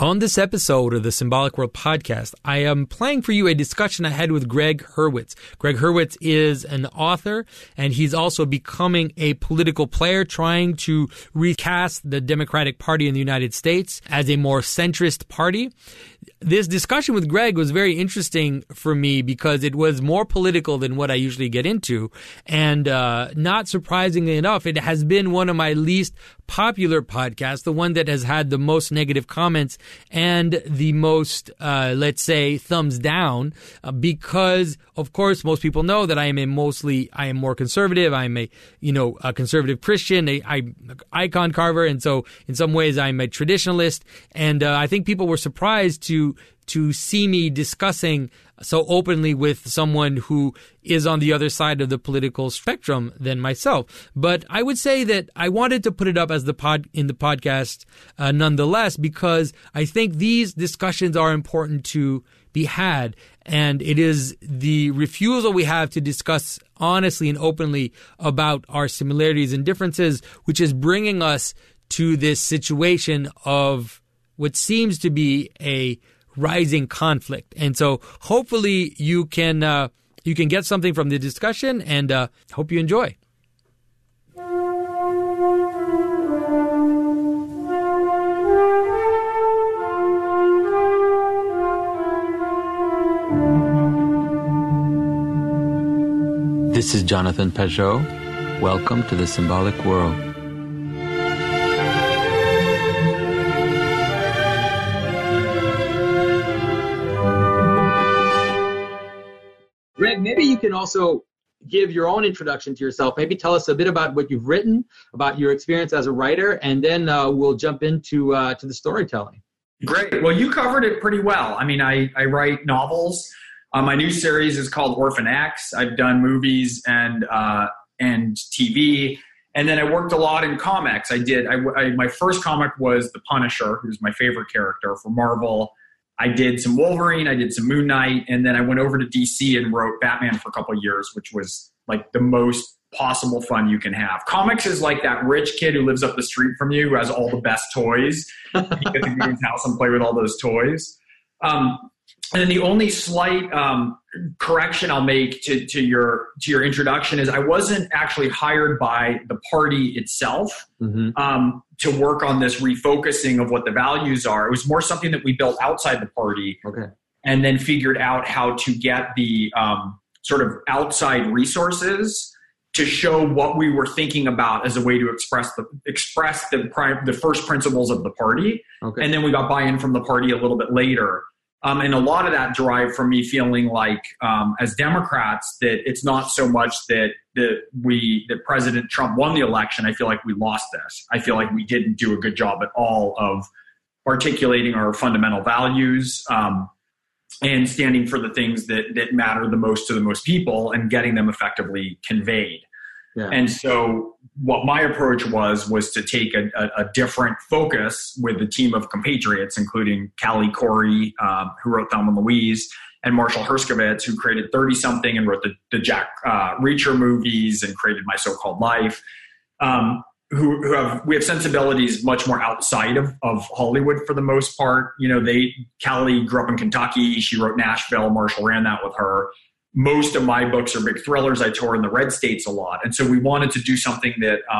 On this episode of the Symbolic World podcast, I am playing for you a discussion I had with Greg Hurwitz. Greg Hurwitz is an author, and he's also becoming a political player, trying to recast the Democratic Party in the United States as a more centrist party. This discussion with Greg was very interesting for me because it was more political than what I usually get into. And not surprisingly enough, it has been one of my least popular podcasts, the one that has had the most negative comments and the most, let's say, thumbs down, because, of course, most people know that I am more conservative. I'm a conservative Christian, I'm an icon carver. And so in some ways I'm a traditionalist. And I think people were surprised to see me discussing so openly with someone who is on the other side of the political spectrum than myself. But I would say that I wanted to put it up as in the podcast nonetheless, because I think these discussions are important to be had. And it is the refusal we have to discuss honestly and openly about our similarities and differences, which is bringing us to this situation of what seems to be a rising conflict. And so hopefully you can get something from the discussion, and hope you enjoy. This is Jonathan Pageau. Welcome to the Symbolic World. Greg, maybe you can also give your own introduction to yourself. Maybe tell us a bit about what you've written, about your experience as a writer, and then we'll jump into to the storytelling. Great. Well, you covered it pretty well. I mean, I write novels. My new series is called Orphan X. I've done movies and TV, and then I worked a lot in comics. My first comic was The Punisher, who's my favorite character for Marvel. I did some Wolverine, I did some Moon Knight, and then I went over to DC and wrote Batman for a couple of years, which was like the most possible fun you can have. Comics is like that rich kid who lives up the street from you who has all the best toys. You get to go to his house and play with all those toys. And then the only slight correction I'll make to your introduction is I wasn't actually hired by the party itself to work on this refocusing of what the values are. It was more something that we built outside the party, and then figured out how to get the sort of outside resources to show what we were thinking about as a way to express the first principles of the party. And then we got buy-in from the party a little bit later. And a lot of that derived from me feeling like, as Democrats, that it's not so much that President Trump won the election. I feel like we lost this. I feel like we didn't do a good job at all of articulating our fundamental values and standing for the things that matter the most to the most people and getting them effectively conveyed. Yeah. And so what my approach was to take a different focus with a team of compatriots, including Callie Corey, who wrote Thelma and Louise, and Marshall Herskovitz, who created 30-something and wrote the Jack Reacher movies and created My So-Called Life, we have sensibilities much more outside of Hollywood for the most part. You know, Callie grew up in Kentucky. She wrote Nashville. Marshall ran that with her. Most of my books are big thrillers. I tour in the red states a lot. And so we wanted to do something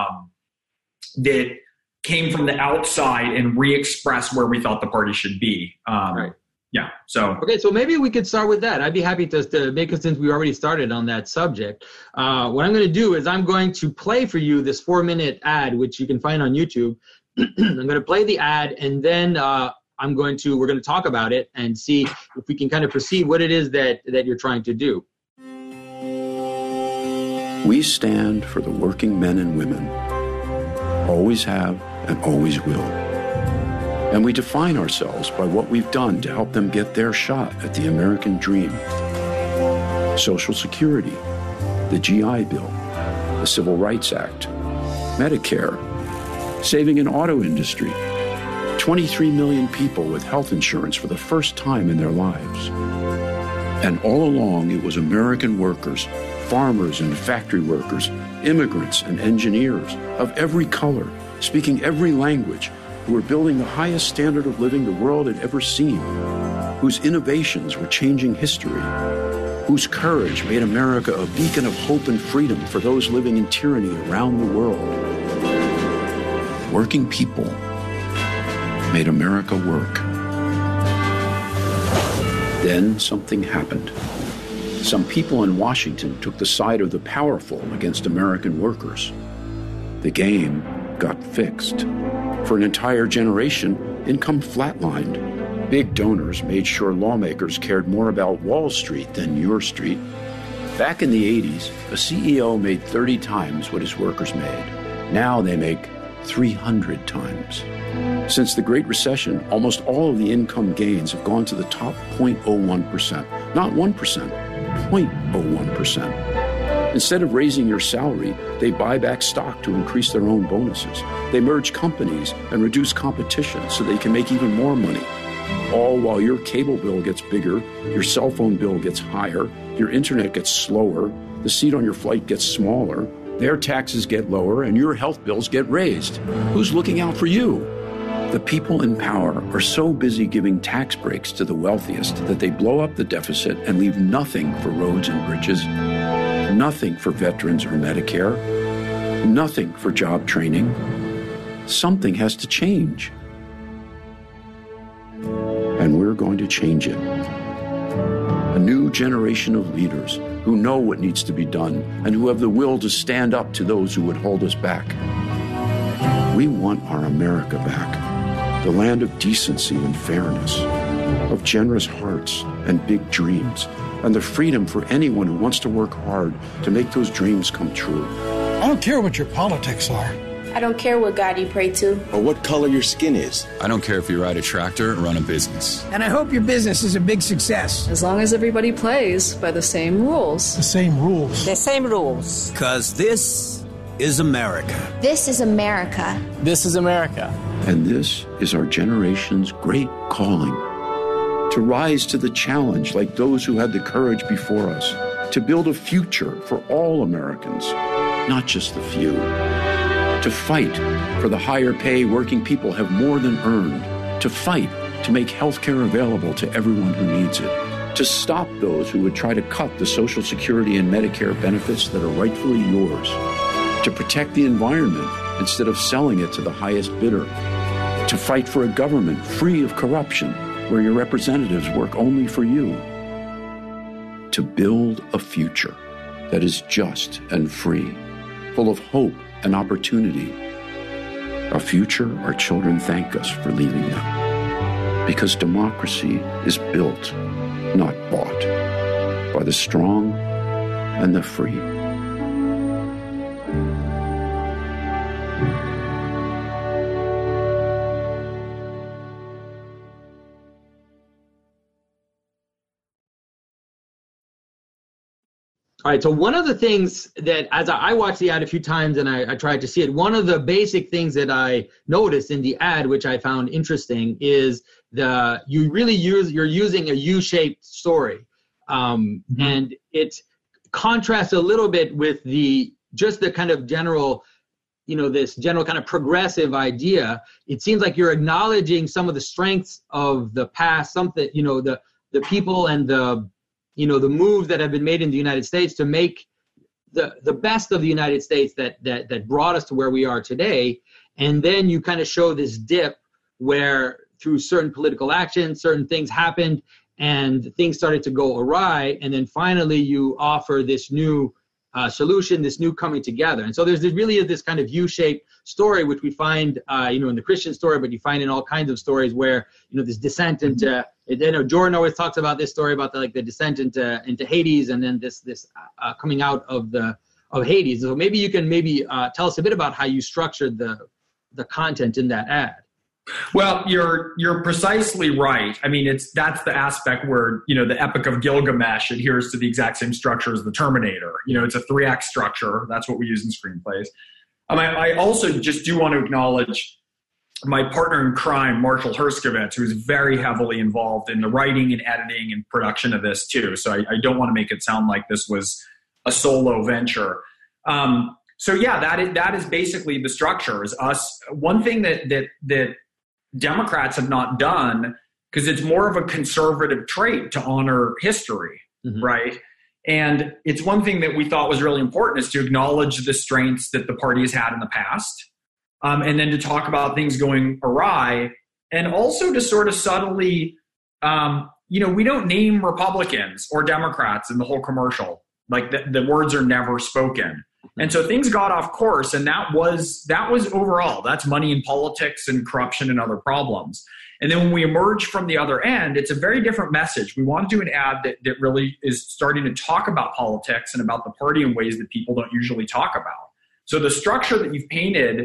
that came from the outside and re-express where we thought the party should be. Right. Yeah. So. Okay. So maybe we could start with that. I'd be happy to make it, since we already started on that subject. What I'm going to do is I'm going to play for you this 4-minute ad, which you can find on YouTube. I'm going to play the ad, and then we're going to talk about it and see if we can kind of perceive what it is that you're trying to do. We stand for the working men and women, always have and always will. And we define ourselves by what we've done to help them get their shot at the American dream. Social Security, the GI Bill, the Civil Rights Act, Medicare, saving an auto industry, 23 million people with health insurance for the first time in their lives. And all along, it was American workers, farmers and factory workers, immigrants and engineers of every color, speaking every language, who were building the highest standard of living the world had ever seen, whose innovations were changing history, whose courage made America a beacon of hope and freedom for those living in tyranny around the world. Working people made America work. Then something happened. Some people in Washington took the side of the powerful against American workers. The game got fixed. For an entire generation, income flatlined. Big donors made sure lawmakers cared more about Wall Street than your street. Back in the 80s, a CEO made 30 times what his workers made. Now they make 300 times. Since the Great Recession, almost all of the income gains have gone to the top 0.01%. Not 1%, 0.01%. Instead of raising your salary, they buy back stock to increase their own bonuses. They merge companies and reduce competition so they can make even more money. All while your cable bill gets bigger, your cell phone bill gets higher, your internet gets slower, the seat on your flight gets smaller, their taxes get lower, and your health bills get raised. Who's looking out for you? The people in power are so busy giving tax breaks to the wealthiest that they blow up the deficit and leave nothing for roads and bridges, nothing for veterans or Medicare, nothing for job training. Something has to change. And we're going to change it. A new generation of leaders who know what needs to be done and who have the will to stand up to those who would hold us back. We want our America back, the land of decency and fairness, of generous hearts and big dreams, and the freedom for anyone who wants to work hard to make those dreams come true. I don't care what your politics are. I don't care what God you pray to. Or what color your skin is. I don't care if you ride a tractor or run a business. And I hope your business is a big success. As long as everybody plays by the same rules. The same rules. The same rules. Because this is America. This is America. This is America. And this is our generation's great calling. To rise to the challenge like those who had the courage before us. To build a future for all Americans, not just the few. To fight for the higher pay working people have more than earned. To fight to make health care available to everyone who needs it. To stop those who would try to cut the Social Security and Medicare benefits that are rightfully yours. To protect the environment instead of selling it to the highest bidder. To fight for a government free of corruption where your representatives work only for you. To build a future that is just and free, full of hope and opportunity. A future our children thank us for leaving them. Because democracy is built, not bought, by the strong and the free. All right, so one of the things that, as I watched the ad a few times and I tried to see it, one of the basic things that I noticed in the ad, which I found interesting, is you're using a U-shaped story. And it contrasts a little bit with the kind of general, this general kind of progressive idea. It seems like you're acknowledging some of the strengths of the past, something, the people and the moves that have been made in the United States to make the best of the United States that brought us to where we are today. And then you kind of show this dip where through certain political action, certain things happened and things started to go awry. And then finally you offer this new solution, this new coming together. And so there's this kind of U-shaped story, which we find, in the Christian story, but you find in all kinds of stories where, this descent into, Jordan always talks about this story about the descent into Hades, and then this coming out of Hades. So maybe you can tell us a bit about how you structured the content in that ad. Well, you're precisely right. I mean, that's the aspect where, the Epic of Gilgamesh adheres to the exact same structure as the Terminator. It's a 3-act structure. That's what we use in screenplays. I also just do want to acknowledge my partner in crime, Marshall Herskovitz, who's very heavily involved in the writing and editing and production of this too. So I don't want to make it sound like this was a solo venture. So yeah, that is basically the structure. Is us. One thing that Democrats have not done, because it's more of a conservative trait to honor history, right? And it's one thing that we thought was really important, is to acknowledge the strengths that the party has had in the past, and then to talk about things going awry, and also to sort of subtly, we don't name Republicans or Democrats in the whole commercial. Like the words are never spoken. And so things got off course, and that was overall, that's money in politics and corruption and other problems. And then when we emerge from the other end, it's a very different message. We want to do an ad that really is starting to talk about politics and about the party in ways that people don't usually talk about. So the structure that you've painted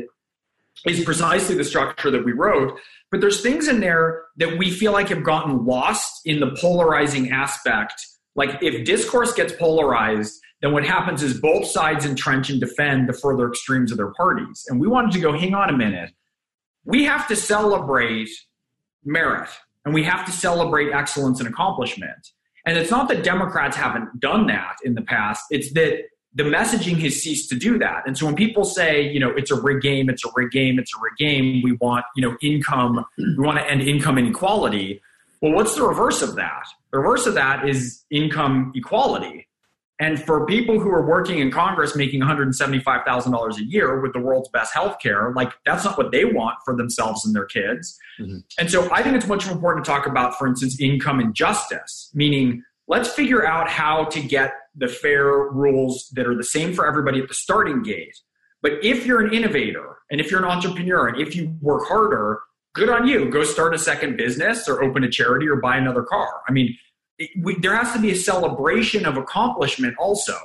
is precisely the structure that we wrote, but there's things in there that we feel like have gotten lost in the polarizing aspect. Like if discourse gets polarized, then what happens is both sides entrench and defend the further extremes of their parties. And we wanted to go, hang on a minute. We have to celebrate merit, and we have to celebrate excellence and accomplishment. And it's not that Democrats haven't done that in the past. It's that the messaging has ceased to do that. And so when people say, it's a rigged game, it's a rigged game, it's a rigged game, we want, income, we want to end income inequality. Well, what's the reverse of that? The reverse of that is income equality. And for people who are working in Congress making $175,000 a year with the world's best healthcare, like that's not what they want for themselves and their kids. And so I think it's much more important to talk about, for instance, income and justice, meaning let's figure out how to get the fair rules that are the same for everybody at the starting gate. But if you're an innovator and if you're an entrepreneur and if you work harder, good on you. Go start a second business or open a charity or buy another car. I mean, there has to be a celebration of accomplishment also.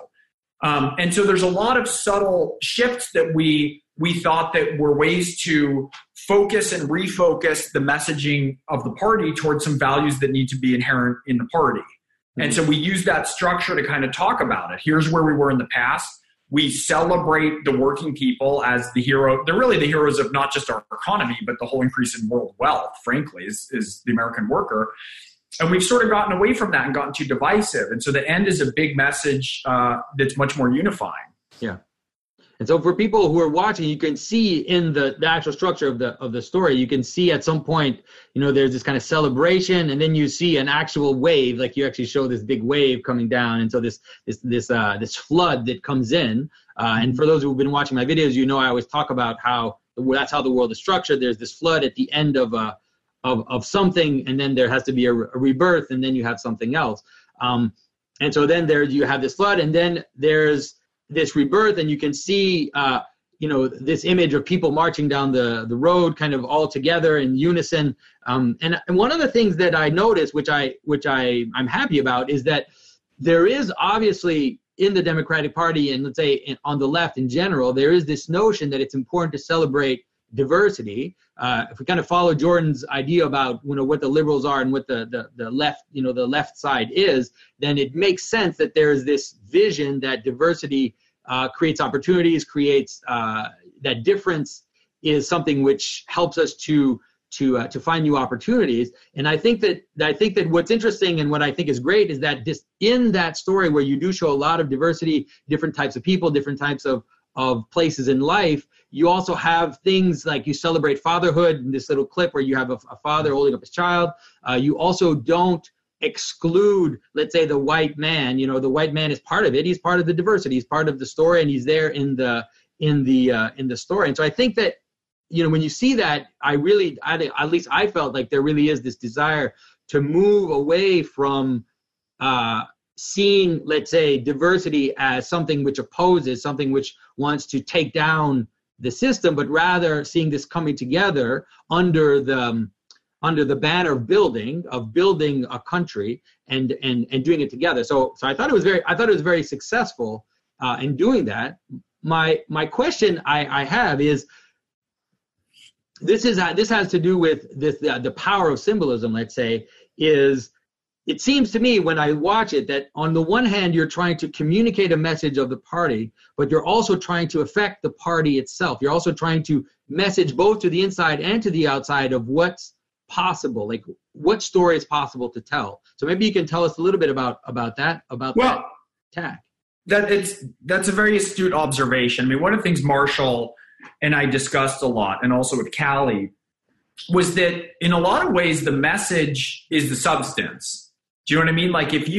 And so there's a lot of subtle shifts that we thought that were ways to focus and refocus the messaging of the party towards some values that need to be inherent in the party. And so we use that structure to kind of talk about it. Here's where we were in the past. We celebrate the working people as the hero. They're really the heroes of not just our economy, but the whole increase in world wealth, frankly, is the American worker. And we've sort of gotten away from that and gotten too divisive. And so the end is a big message that's much more unifying. Yeah. And so for people who are watching, you can see in the actual structure of the story, you can see at some point, there's this kind of celebration, and then you see an actual wave, like you actually show this big wave coming down. And so this flood that comes in. And for those who've been watching my videos, I always talk about how that's how the world is structured. There's this flood at the end of something, and then there has to be a rebirth, and then you have something else. And so then you have this flood, and then there's this rebirth, and you can see, this image of people marching down the road kind of all together in unison. And one of the things that I noticed, which I'm happy about, is that there is obviously in the Democratic Party, and let's say on the left in general, there is this notion that it's important to celebrate diversity. If we kind of follow Jordan's idea about what the liberals are and what the left the left side is, then it makes sense that there's this vision that diversity creates opportunities, creates that difference is something which helps us to find new opportunities. And I think that what's interesting and what I think is great is that this in that story where you do show a lot of diversity, different types of people, different types of places in life, you also have things like you celebrate fatherhood in this little clip where you have a father holding up his child. You also don't exclude, let's say, the white man. The white man is part of it. He's part of the diversity. He's part of the story, and he's there in the story. And so I think that, when you see that, at least I felt like there really is this desire to move away from seeing, let's say, diversity as something which opposes, something which wants to take down the system, but rather seeing this coming together under the banner of building a country and doing it together. So I thought it was very successful in doing that. My question I have is, this has to do with the power of symbolism. Let's say it seems to me when I watch it that on the one hand, you're trying to communicate a message of the party, but you're also trying to affect the party itself. You're also trying to message both to the inside and to the outside of what's possible, like what story is possible to tell. So maybe you can tell us a little bit about that tack. That's a very astute observation. I mean, one of the things Marshall and I discussed a lot, and also with Callie, was that in a lot of ways, the message is the substance. Do you know what I mean? Like if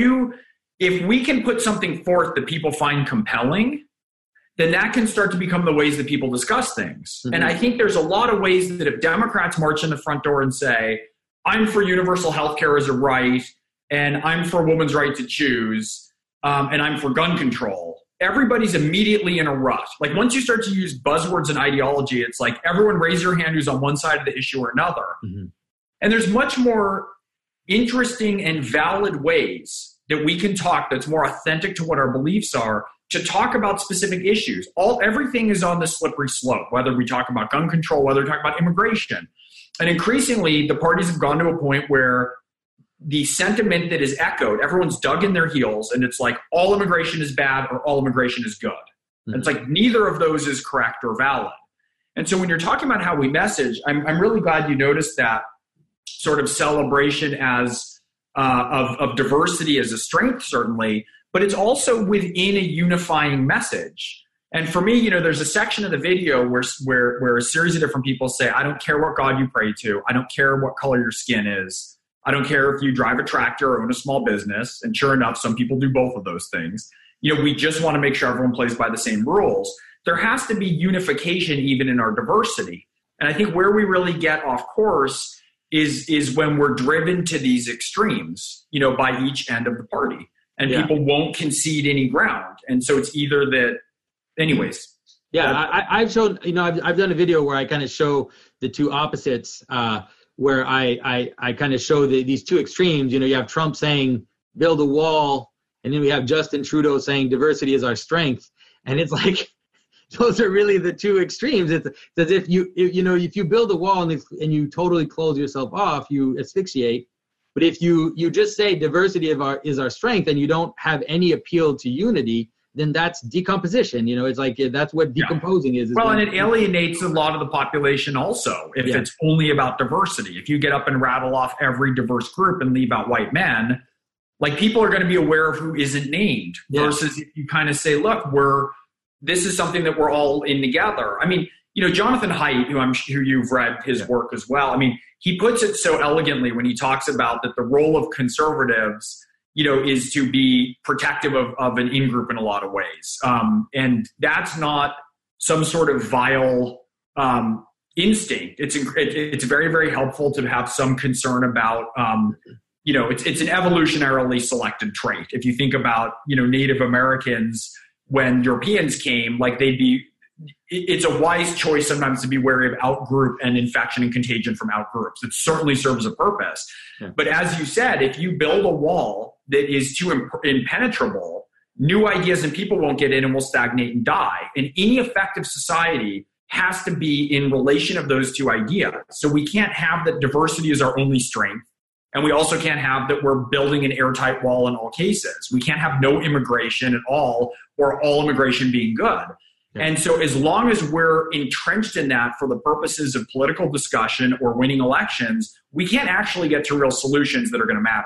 we can put something forth that people find compelling, then that can start to become the ways that people discuss things. Mm-hmm. And I think there's a lot of ways that if Democrats march in the front door and say, I'm for universal health care as a right, and I'm for a woman's right to choose, and I'm for gun control, everybody's immediately in a rut. Like once you start to use buzzwords and ideology, it's like everyone raise your hand who's on one side of the issue or another. Mm-hmm. And there's much more interesting and valid ways that we can talk that's more authentic to what our beliefs are to talk about specific issues. Everything is on the slippery slope, whether we talk about gun control, whether we talk about immigration. And increasingly, the parties have gone to a point where the sentiment that is echoed, everyone's dug in their heels, and it's like all immigration is bad or all immigration is good. Mm-hmm. And it's like neither of those is correct or valid. And so when you're talking about how we message, I'm really glad you noticed that sort of celebration as of diversity as a strength, certainly, but it's also within a unifying message. And for me, there's a section of the video where a series of different people say, I don't care what God you pray to. I don't care what color your skin is. I don't care if you drive a tractor or own a small business. And sure enough, some people do both of those things. We just want to make sure everyone plays by the same rules. There has to be unification even in our diversity. And I think where we really get off course is when we're driven to these extremes, by each end of the party. And people won't concede any ground. And so it's either that, anyways. Yeah, I've shown, I've done a video where I kind of show the two opposites, where I kind of show these two extremes. You have Trump saying, build a wall, and then we have Justin Trudeau saying diversity is our strength. And it's like, those are really the two extremes. It's as if if you build a wall and you totally close yourself off, you asphyxiate. But if you just say diversity is our strength and you don't have any appeal to unity, then that's decomposition. It's like that's what decomposing is. Well, and it alienates a lot of the population also if it's only about diversity. If you get up and rattle off every diverse group and leave out white men, like people are going to be aware of who isn't named versus if you kind of say, look, this is something that we're all in together. I mean, Jonathan Haidt, who you've read his work as well. I mean, he puts it so elegantly when he talks about that the role of conservatives, is to be protective of an in-group in a lot of ways. And that's not some sort of vile instinct. It's very, very helpful to have some concern about, it's an evolutionarily selected trait. If you think about, Native Americans, when Europeans came, it's a wise choice sometimes to be wary of out-group and infection and contagion from out-groups. It certainly serves a purpose. Yeah. But as you said, if you build a wall that is too impenetrable, new ideas and people won't get in and will stagnate and die. And any effective society has to be in relation of those two ideas. So we can't have that diversity is our only strength. And we also can't have that we're building an airtight wall in all cases. We can't have no immigration at all or all immigration being good. Yeah. And so as long as we're entrenched in that for the purposes of political discussion or winning elections, we can't actually get to real solutions that are going to matter.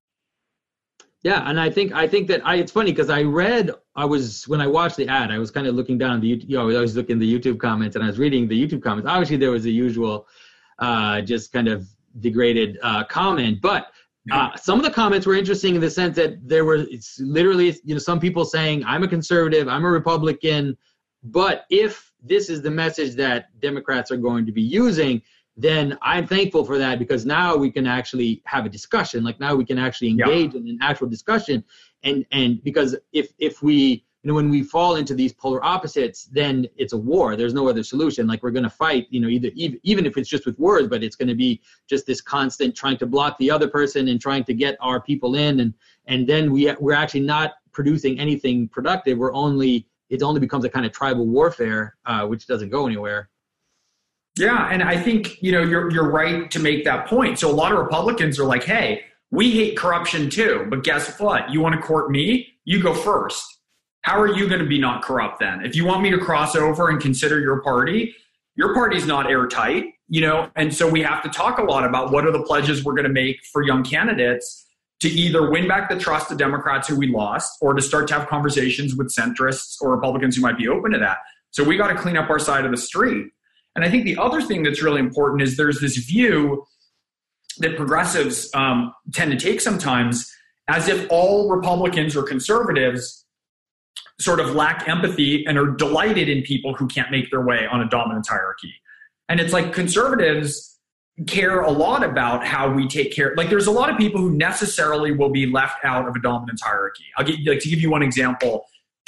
Yeah, and I think that it's funny because when I watched the ad, I was kind of looking down I always look in the YouTube comments, and I was reading the YouTube comments. Obviously, there was the usual just kind of degraded comment, but some of the comments were interesting in the sense that it's literally some people saying, I'm a conservative, I'm a Republican, but if this is the message that Democrats are going to be using, then I'm thankful for that because now we can actually have a discussion. Like now we can actually engage in an actual discussion. And because if we, when we fall into these polar opposites, then it's a war. There's no other solution. Like we're going to fight, even if it's just with words, but it's going to be just this constant trying to block the other person and trying to get our people in. And then we're actually not producing anything productive. It only becomes a kind of tribal warfare, which doesn't go anywhere. Yeah, and I think, you're right to make that point. So a lot of Republicans are like, hey, we hate corruption too, but guess what? You want to court me? You go first. How are you going to be not corrupt then? If you want me to cross over and consider your party's not airtight, and so we have to talk a lot about what are the pledges we're going to make for young candidates to either win back the trust of Democrats who we lost or to start to have conversations with centrists or Republicans who might be open to that. So we got to clean up our side of the street. And I think the other thing that's really important is there's this view that progressives tend to take sometimes, as if all Republicans or conservatives sort of lack empathy and are delighted in people who can't make their way on a dominance hierarchy. And it's like conservatives care a lot about how we take care. Like there's a lot of people who necessarily will be left out of a dominance hierarchy. To give you one example,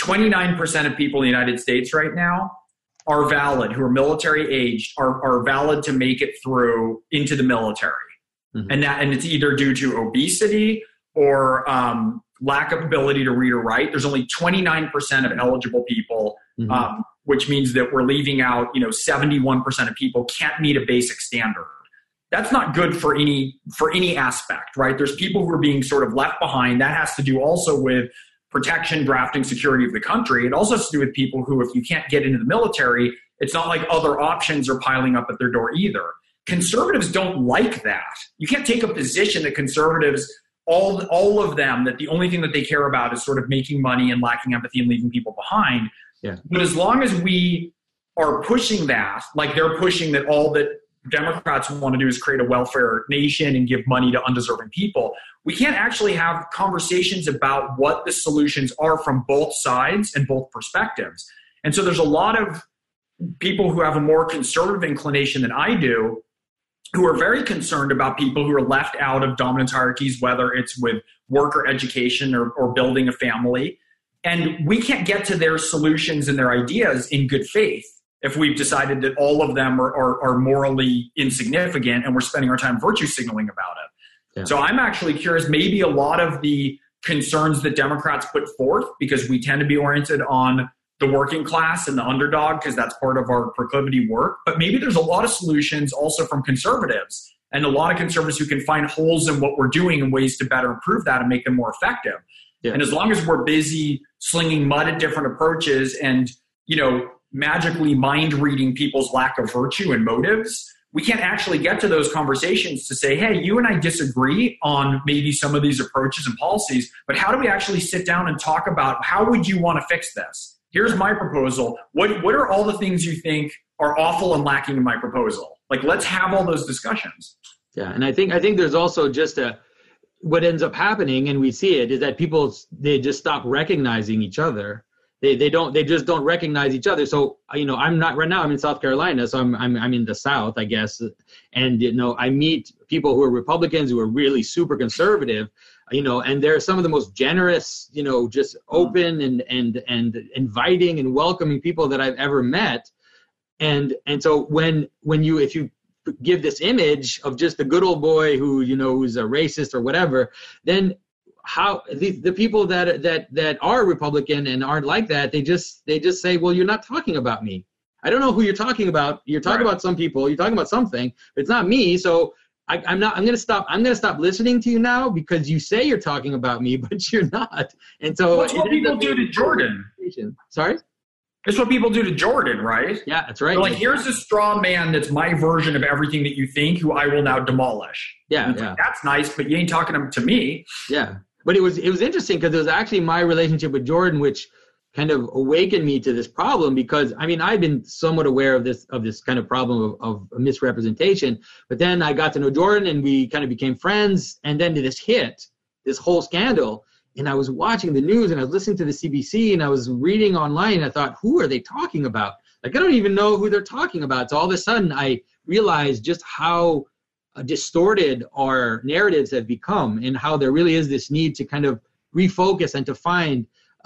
29% of people in the United States right now are valid, who are military aged, are valid to make it through into the military. Mm-hmm. And it's either due to obesity or lack of ability to read or write. There's only 29% of eligible people, mm-hmm. Which means that we're leaving out, 71% of people can't meet a basic standard. That's not good for any aspect, right? There's people who are being sort of left behind. That has to do also with protection, drafting, security of the country. It also has to do with people who, if you can't get into the military, it's not like other options are piling up at their door either. Conservatives don't like that. You can't take a position that conservatives, all of them, that the only thing that they care about is sort of making money and lacking empathy and leaving people behind. Yeah. But as long as we are pushing that, like they're pushing that all that Democrats want to do is create a welfare nation and give money to undeserving people, we can't actually have conversations about what the solutions are from both sides and both perspectives. And so there's a lot of people who have a more conservative inclination than I do, who are very concerned about people who are left out of dominance hierarchies, whether it's with work or education or building a family. And we can't get to their solutions and their ideas in good faith if we've decided that all of them are morally insignificant and we're spending our time virtue signaling about it. Yeah. So I'm actually curious, maybe a lot of the concerns that Democrats put forth, because we tend to be oriented on the working class and the underdog, because that's part of our proclivity work. But maybe there's a lot of solutions also from conservatives, and a lot of conservatives who can find holes in what we're doing and ways to better improve that and make them more effective. Yeah. And as long as we're busy slinging mud at different approaches and, magically mind reading people's lack of virtue and motives, we can't actually get to those conversations to say, hey, you and I disagree on maybe some of these approaches and policies, but how do we actually sit down and talk about how would you want to fix this? Here's my proposal. What are all the things you think are awful and lacking in my proposal? Like, let's have all those discussions. Yeah, and I think there's also just what ends up happening, and we see it, is that they just stop recognizing each other. They just don't recognize each other. So, I'm not right now, I'm in South Carolina, so I'm in the South, I guess. And, I meet people who are Republicans who are really super conservative, and they're some of the most generous, just open and inviting and welcoming people that I've ever met. And so if you give this image of just the good old boy who, who's a racist or whatever, then how the people that are Republican and aren't like that, they just say, well, you're not talking about me. I don't know who you're talking about. You're talking about some people. You're talking about something, but it's not me. So I'm going to stop listening to you now because you say you're talking about me, but you're not. And so that's what people do to Jordan. Sorry? That's what people do to Jordan, right? Yeah, that's right. They're like, here's a straw man that's my version of everything that you think, who I will now demolish. Yeah, yeah. Like, that's nice, but you ain't talking to me. Yeah. But it was interesting because it was actually my relationship with Jordan which kind of awakened me to this problem, because I've been somewhat aware of this kind of problem of misrepresentation, but then I got to know Jordan and we kind of became friends, and then this whole scandal, and I was watching the news and I was listening to the CBC and I was reading online and I thought, who are they talking about? Like, I don't even know who they're talking about. So all of a sudden I realized just how distorted our narratives have become, and how there really is this need to kind of refocus and to find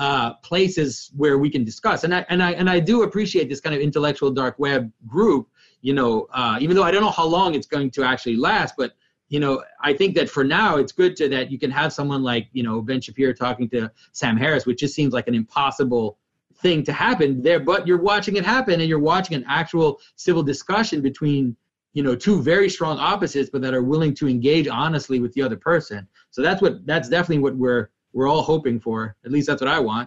places where we can discuss. And I do appreciate this kind of intellectual dark web group, even though I don't know how long it's going to actually last, but I think that for now it's good that you can have someone like, Ben Shapiro talking to Sam Harris, which just seems like an impossible thing to happen there, but you're watching it happen, and you're watching an actual civil discussion between two very strong opposites, but that are willing to engage honestly with the other person. So that's definitely what we're all hoping for. At least that's what I want.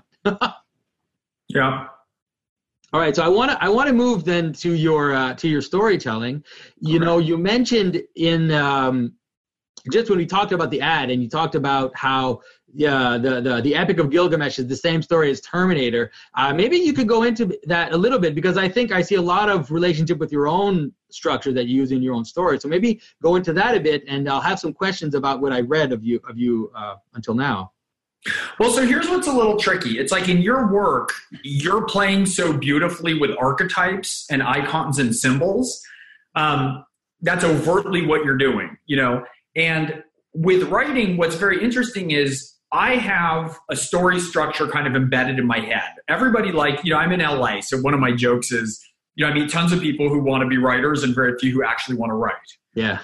Yeah. All right. So I want to move then to your storytelling. You mentioned in just when we talked about the ad and you talked about how the Epic of Gilgamesh is the same story as Terminator, maybe you could go into that a little bit, because I think I see a lot of relationship with your own structure that you use in your own story. So maybe go into that a bit, and I'll have some questions about what I read of you until now. Well, so here's what's a little tricky. It's like in your work, you're playing so beautifully with archetypes and icons and symbols. That's overtly what you're doing, you know. And with writing, what's very interesting is I have a story structure kind of embedded in my head. Everybody, like, you know, I'm in LA, so one of my jokes is, you know, I meet tons of people who want to be writers and very few who actually want to write. Yeah.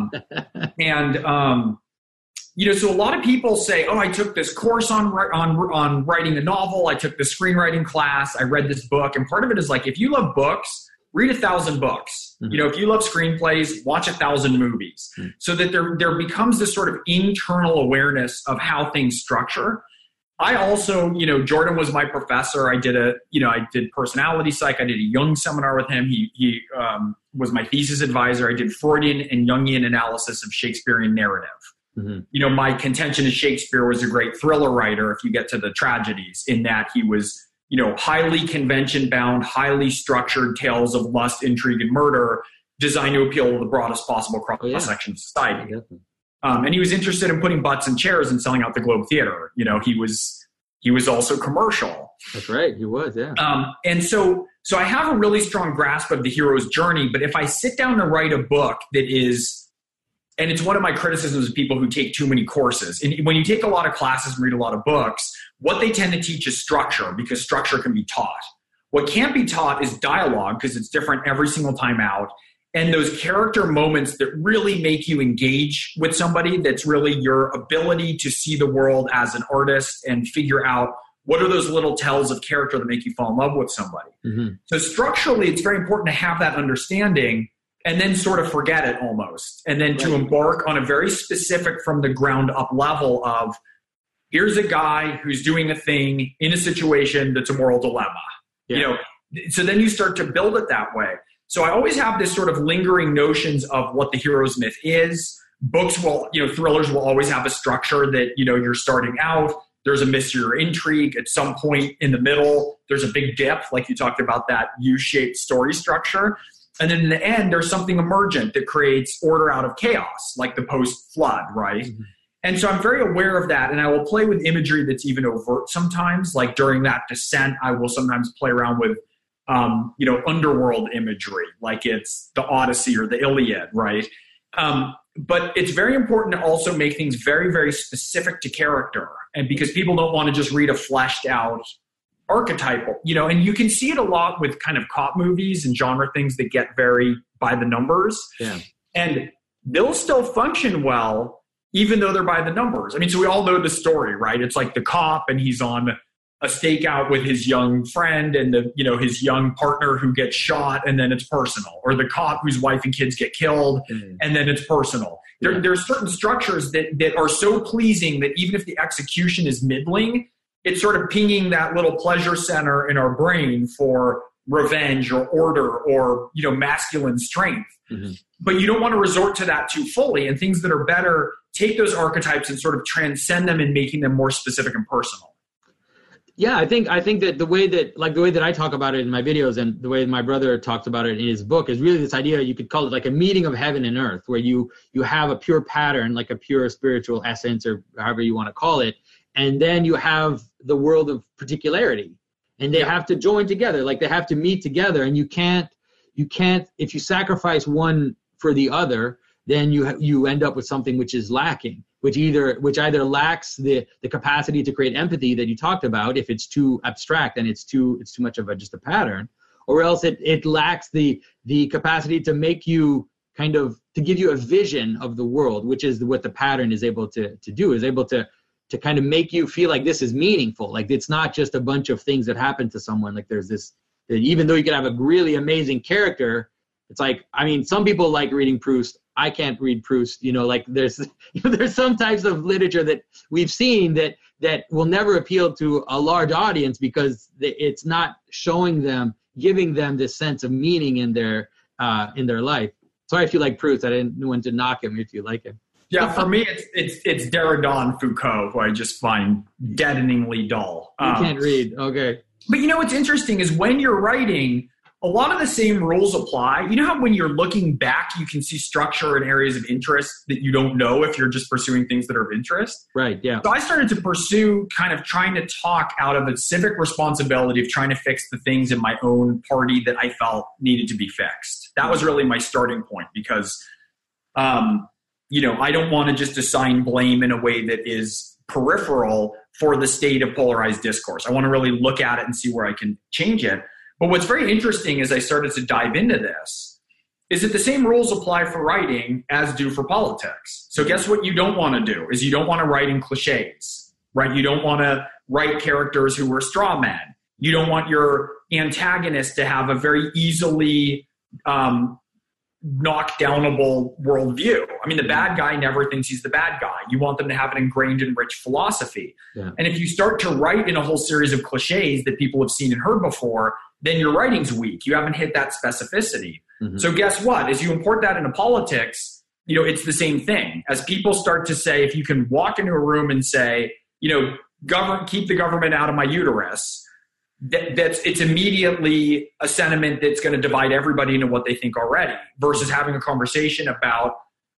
You know, so a lot of people say, oh, I took this course on writing a novel. I took the screenwriting class. I read this book. And part of it is like, if you love books, read 1,000 books. Mm-hmm. You know, if you love screenplays, watch 1,000 movies. Mm-hmm. So that there becomes this sort of internal awareness of how things structure. I also, you know, Jordan was my professor. I did personality psych. I did a Jung seminar with him. He was my thesis advisor. I did Freudian and Jungian analysis of Shakespearean narrative. Mm-hmm. You know, my contention is Shakespeare was a great thriller writer if you get to the tragedies, in that he was, you know, highly convention-bound, highly structured tales of lust, intrigue, and murder designed to appeal to the broadest possible cross-section of society. Yeah. And he was interested in putting butts in chairs and selling out the Globe Theater. You know, he was also commercial. That's right, he was, yeah. And so I have a really strong grasp of the hero's journey, but if I sit down to write a book that is, and it's one of my criticisms of people who take too many courses. And when you take a lot of classes and read a lot of books, what they tend to teach is structure, because structure can be taught. What can't be taught is dialogue, because it's different every single time out. And those character moments that really make you engage with somebody, that's really your ability to see the world as an artist and figure out what are those little tells of character that make you fall in love with somebody. Mm-hmm. So structurally, it's very important to have that understanding, and then sort of forget it almost. And then to embark on a very specific from the ground up level of, here's a guy who's doing a thing in a situation that's a moral dilemma. Yeah. You know, so then you start to build it that way. So I always have this sort of lingering notions of what the hero's myth is. Books will, you know, thrillers will always have a structure that, you know, you're starting out. There's a mystery or intrigue. At some point in the middle, there's a big dip, like you talked about, that U-shaped story structure. And then in the end, there's something emergent that creates order out of chaos, like the post-flood, right? Mm-hmm. And so I'm very aware of that, and I will play with imagery that's even overt sometimes. Like during that descent, I will sometimes play around with, you know, underworld imagery, like it's the Odyssey or the Iliad, right? But it's very important to also make things very, very specific to character, and because people don't want to just read a fleshed out archetypal, you know, and you can see it a lot with kind of cop movies and genre things that get very by the numbers. Yeah. And they'll still function well, even though they're by the numbers. I mean, so we all know the story, right? It's like the cop, and he's on a stakeout with his young friend and the, you know, his young partner who gets shot, and then it's personal. Or the cop whose wife and kids get killed, and then it's personal. Yeah. There are certain structures that are so pleasing that even if the execution is middling, it's sort of pinging that little pleasure center in our brain for revenge or order or, you know, masculine strength. Mm-hmm. But you don't want to resort to that too fully. And things that are better, take those archetypes and sort of transcend them and making them more specific and personal. Yeah, I think that the way that I talk about it in my videos and the way my brother talks about it in his book is really this idea, you could call it like a meeting of heaven and earth, where you have a pure pattern, like a pure spiritual essence, or however you want to call it. And then you have the world of particularity, and they have to join together, like they have to meet together. And you can't, if you sacrifice one for the other, then you end up with something which is lacking, which either lacks the capacity to create empathy that you talked about, if it's too abstract and it's too much of just a pattern, or else it lacks the capacity to make you to give you a vision of the world, which is what the pattern is able to do, is able to kind of make you feel like this is meaningful. Like it's not just a bunch of things that happen to someone. Like there's this, that even though you could have a really amazing character, it's like, I mean, some people like reading Proust. I can't read Proust, you know, like there's some types of literature that we've seen that will never appeal to a large audience because it's not giving them this sense of meaning in their life. Sorry if you like Proust. I didn't want to knock him if you like him. Yeah, for me, it's Derrida and Foucault, who I just find deadeningly dull. You can't read. Okay. But what's interesting is when you're writing, a lot of the same rules apply. You know how when you're looking back, you can see structure and areas of interest that you don't know if you're just pursuing things that are of interest? Right, yeah. So I started to pursue kind of trying to talk out of a civic responsibility of trying to fix the things in my own party that I felt needed to be fixed. That was really my starting point because, I don't want to just assign blame in a way that is peripheral for the state of polarized discourse. I want to really look at it and see where I can change it. But what's very interesting as I started to dive into this is that the same rules apply for writing as do for politics. So guess what you don't want to do is you don't want to write in cliches, right? You don't want to write characters who were straw men. You don't want your antagonist to have a very easily knockdownable worldview. I mean, the bad guy never thinks he's the bad guy. You want them to have an ingrained and rich philosophy. Yeah. And if you start to write in a whole series of cliches that people have seen and heard before, then your writing's weak. You haven't hit that specificity. Mm-hmm. So guess what? As you import that into politics, it's the same thing. As people start to say, if you can walk into a room and say, keep the government out of my uterus, it's immediately a sentiment that's going to divide everybody into what they think already versus having a conversation about,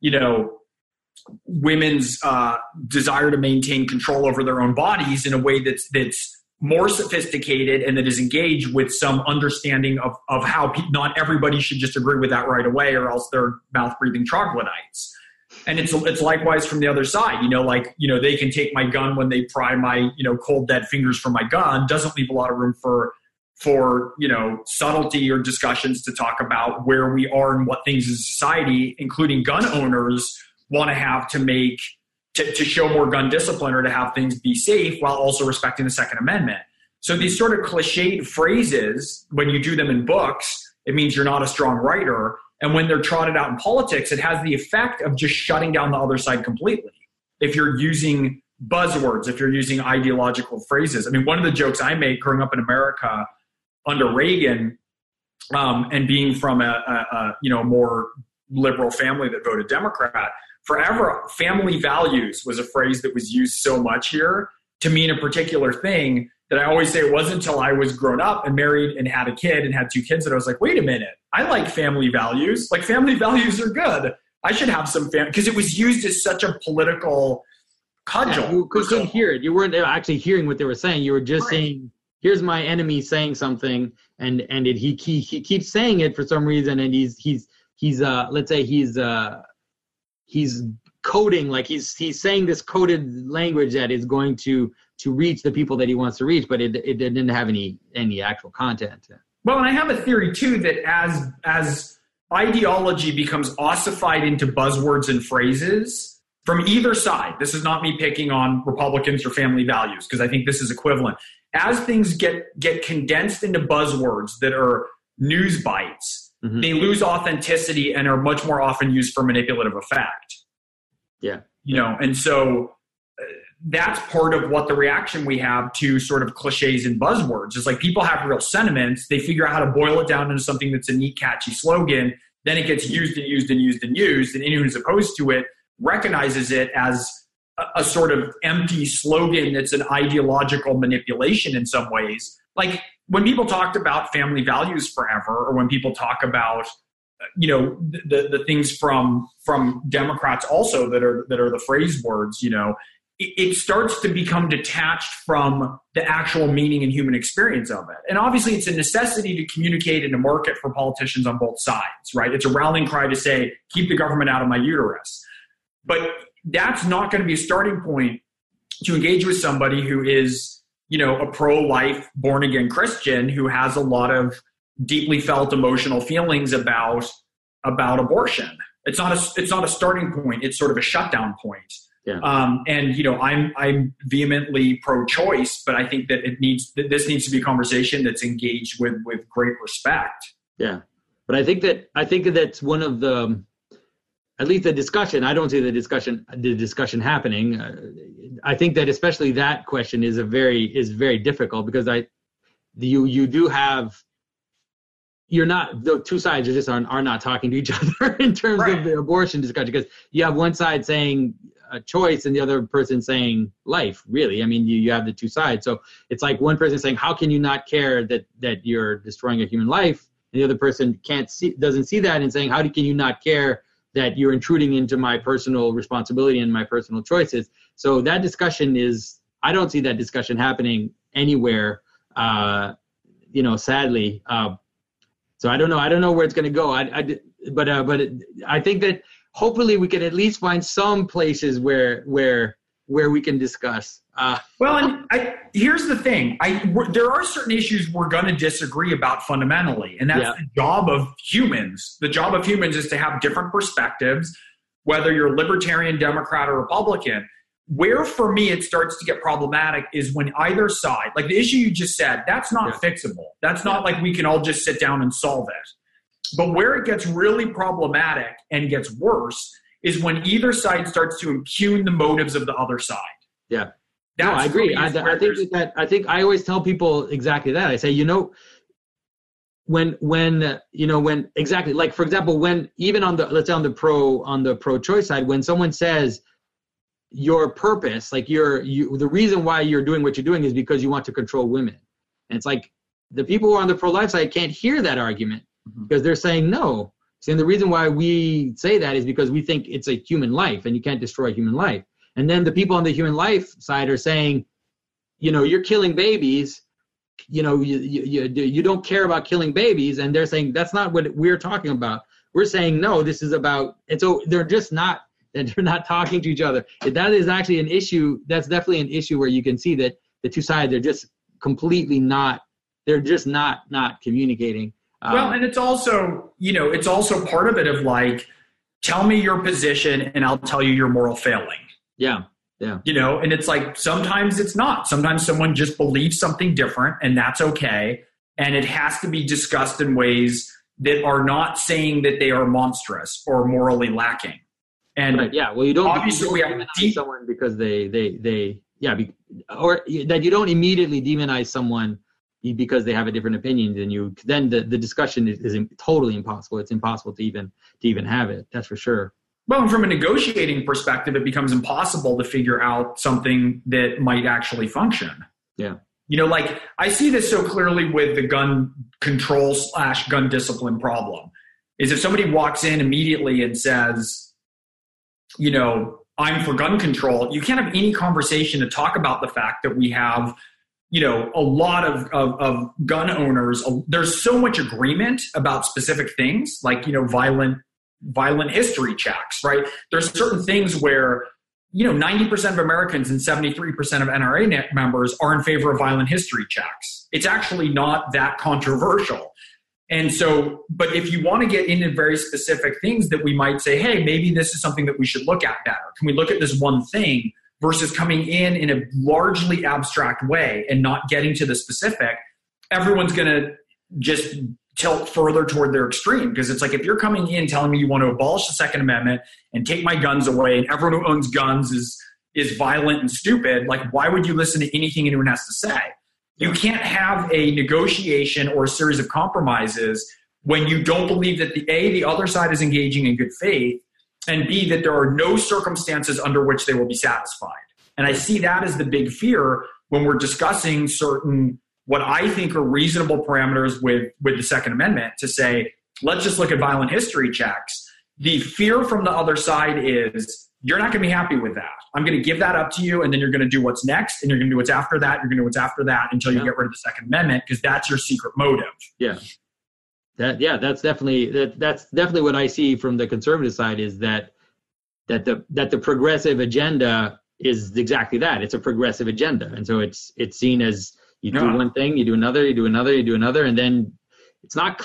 women's desire to maintain control over their own bodies in a way that's more sophisticated and that is engaged with some understanding of how not everybody should just agree with that right away or else they're mouth-breathing troglodytes. And it's likewise from the other side, they can take my gun when they pry my, cold dead fingers from my gun, doesn't leave a lot of room for subtlety or discussions to talk about where we are and what things in society, including gun owners, want to have to make to show more gun discipline or to have things be safe while also respecting the Second Amendment. So these sort of cliched phrases, when you do them in books, it means you're not a strong writer. And when they're trotted out in politics, it has the effect of just shutting down the other side completely. If you're using buzzwords, if you're using ideological phrases. I mean, one of the jokes I made growing up in America under Reagan and being from a more liberal family that voted Democrat, forever, family values was a phrase that was used so much here to mean a particular thing that I always say it wasn't until I was grown up and married and had a kid and had 2 kids that I was like, wait a minute, I like family values. Like family values are good. I should have some family, because it was used as such a political cudgel. Yeah, you couldn't hear it. You weren't actually hearing what they were saying. You were just saying, here's my enemy saying something, and he keeps saying it for some reason, and he's let's say he's coding, like he's saying this coded language that is going to reach the people that he wants to reach, but it didn't have any actual content. Well, and I have a theory too that as ideology becomes ossified into buzzwords and phrases from either side, this is not me picking on Republicans or family values, because I think this is equivalent. As things get condensed into buzzwords that are news bites, mm-hmm. they lose authenticity and are much more often used for manipulative effect. Yeah. And so that's part of what the reaction we have to sort of cliches and buzzwords is. Like, people have real sentiments. They figure out how to boil it down into something that's a neat, catchy slogan. Then it gets used and used and used and used. And anyone who's opposed to it recognizes it as a sort of empty slogan that's an ideological manipulation in some ways. Like when people talked about family values forever, or when people talk about the things from Democrats also that are the phrase words, it starts to become detached from the actual meaning and human experience of it. And obviously it's a necessity to communicate and to market for politicians on both sides, right? It's a rallying cry to say, keep the government out of my uterus. But that's not going to be a starting point to engage with somebody who is, a pro-life, born-again Christian who has a lot of deeply felt emotional feelings about abortion. It's not a starting point. It's sort of a shutdown point. Yeah. I'm vehemently pro-choice, but I think that this needs to be a conversation that's engaged with great respect. Yeah, but I think that's one of the, at least the discussion. I don't see the discussion happening. I think that especially that question is very difficult, because you do have the two sides are not talking to each other in terms of the abortion discussion, because you have one side saying choice and the other person saying life, really. I mean, you have the two sides. So it's like one person saying, how can you not care that you're destroying a human life? And the other person doesn't see that and saying, can you not care that you're intruding into my personal responsibility and my personal choices? So that discussion I don't see that discussion happening anywhere, sadly. So I don't know where it's going to go. But I think that hopefully we can at least find some places where we can discuss. Here's the thing. There are certain issues we're going to disagree about fundamentally, and that's the job of humans. The job of humans is to have different perspectives, whether you're libertarian, Democrat, or Republican. Where, for me, it starts to get problematic is when either side, like the issue you just said, that's not fixable. That's not like we can all just sit down and solve it. But where it gets really problematic and gets worse is when either side starts to impugn the motives of the other side. Yeah. No, I agree. I think I always tell people exactly that. I say, when exactly, like, for example, when even on the pro-choice side, when someone says your purpose, like the reason why you're doing what you're doing is because you want to control women. And it's like the people who are on the pro-life side can't hear that argument because they're saying no. Saying the reason why we say that is because we think it's a human life and you can't destroy human life. And then the people on the human life side are saying, you're killing babies, you don't care about killing babies. And they're saying, that's not what we're talking about. We're saying, no, this is about, and so they're not talking to each other. That is actually an issue. That's definitely an issue where you can see that the two sides are just completely not communicating. And it's also, it's also part of it of like, tell me your position and I'll tell you your moral failing. Yeah. Yeah. And it's like, sometimes it's not. Sometimes someone just believes something different and that's okay. And it has to be discussed in ways that are not saying that they are monstrous or morally lacking. And you don't obviously we have someone because or that you don't immediately demonize someone because they have a different opinion than you. Then the discussion is totally impossible. It's impossible to even have it. That's for sure. Well, and from a negotiating perspective, it becomes impossible to figure out something that might actually function. Yeah. Like I see this so clearly with the gun control / gun discipline problem is if somebody walks in immediately and says, I'm for gun control, you can't have any conversation to talk about the fact that we have, a lot of gun owners. There's so much agreement about specific things like, violent history checks, right? There's certain things where, 90% of Americans and 73% of NRA members are in favor of violent history checks. It's actually not that controversial. And so, but if you want to get into very specific things that we might say, hey, maybe this is something that we should look at better. Can we look at this one thing versus coming in a largely abstract way and not getting to the specific? Everyone's going to just tilt further toward their extreme because it's like if you're coming in telling me you want to abolish the Second Amendment and take my guns away and everyone who owns guns is violent and stupid, like why would you listen to anything anyone has to say? You can't have a negotiation or a series of compromises when you don't believe that the other side is engaging in good faith, and B, that there are no circumstances under which they will be satisfied. And I see that as the big fear when we're discussing certain, what I think are reasonable parameters with the Second Amendment to say, let's just look at violent history checks. The fear from the other side is, you're not going to be happy with that. I'm going to give that up to you, and then you're going to do what's next, and you're going to do what's after that, you're going to do what's after that until you get rid of the Second Amendment, because that's your secret motive. Yeah. That's definitely what I see from the conservative side is that the progressive agenda is exactly that. It's a progressive agenda. And so it's seen as you do one thing, you do another, you do another, you do another, and then it's not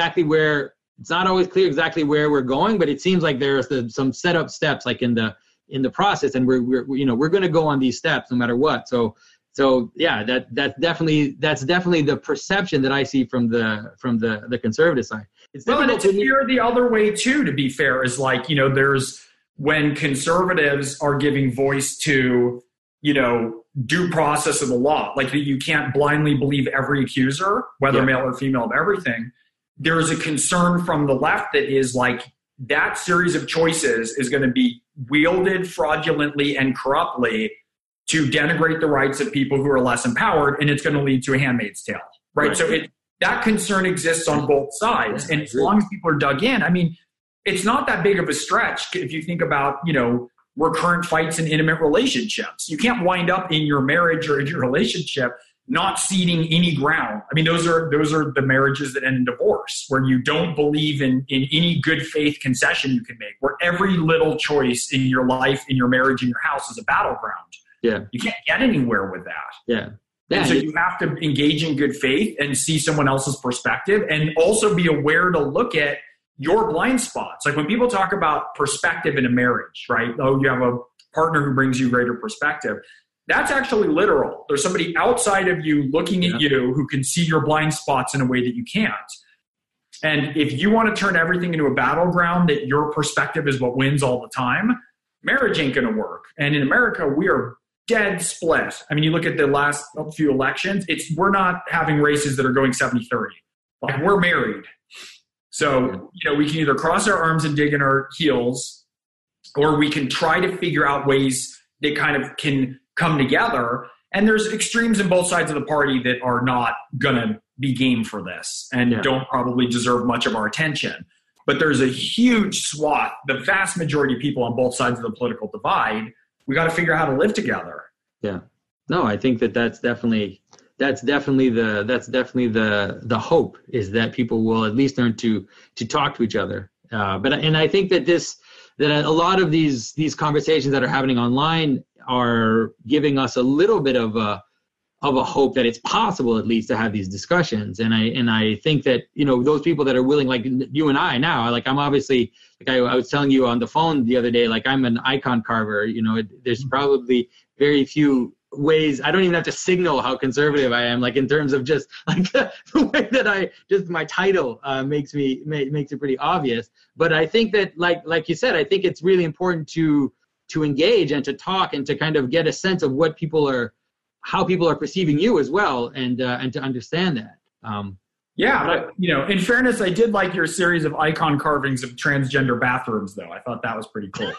always clear exactly where we're going, but it seems like there's some setup steps like in the process, and we're going to go on these steps no matter what. So yeah, that's definitely the perception that I see from the conservative side. It's fear the other way too, to be fair, is like, there's when conservatives are giving voice to, due process of the law, like that you can't blindly believe every accuser, whether male or female, of everything. there's a concern from the left that is like that series of choices is going to be wielded fraudulently and corruptly to denigrate the rights of people who are less empowered, and it's going to lead to a Handmaid's Tale, right? So that concern exists on both sides, and as long as people are dug in, I mean, it's not that big of a stretch if you think about, you know, recurrent fights in intimate relationships. You can't wind up in your marriage or in your relationship not ceding any ground. I mean, those are the marriages that end in divorce, where you don't believe in any good faith concession you can make, where every little choice in your life, in your marriage, in your house is a battleground. Yeah. You can't get anywhere with that. Yeah. And so you have to engage in good faith and see someone else's perspective, and also be aware to look at your blind spots. Like when people talk about perspective in a marriage, right? Oh, you have a partner who brings you greater perspective. That's actually literal. There's somebody outside of you looking at you who can see your blind spots in a way that you can't. And if you want to turn everything into a battleground that your perspective is what wins all the time, marriage ain't going to work. And in America, we are dead split. I mean, you look at the last few elections, we're not having races that are going 70-30. Like, we're married. So, you know, we can either cross our arms and dig in our heels, or we can try to figure out ways that kind of can come together. And there's extremes in both sides of the party that are not going to be game for this and don't probably deserve much of our attention. But there's a huge swath, the vast majority of people on both sides of the political divide. We got to figure out how to live together. Yeah. No, I think that's definitely the hope, is that people will at least learn to talk to each other. And I think that a lot of these conversations that are happening online are giving us a little bit of a hope that it's possible at least to have these discussions. And I think that, you know, those people that are willing, like you and I now, like I'm obviously, like I was telling you on the phone the other day, like I'm an icon carver, you know, there's probably very few ways. I don't even have to signal how conservative I am, like in terms of just like the way that my title makes it pretty obvious. But I think that like you said, I think it's really important to engage and to talk and to kind of get a sense of how people are perceiving you as well, and to understand that. But, you know, in fairness, I did like your series of icon carvings of transgender bathrooms, though. I thought that was pretty cool.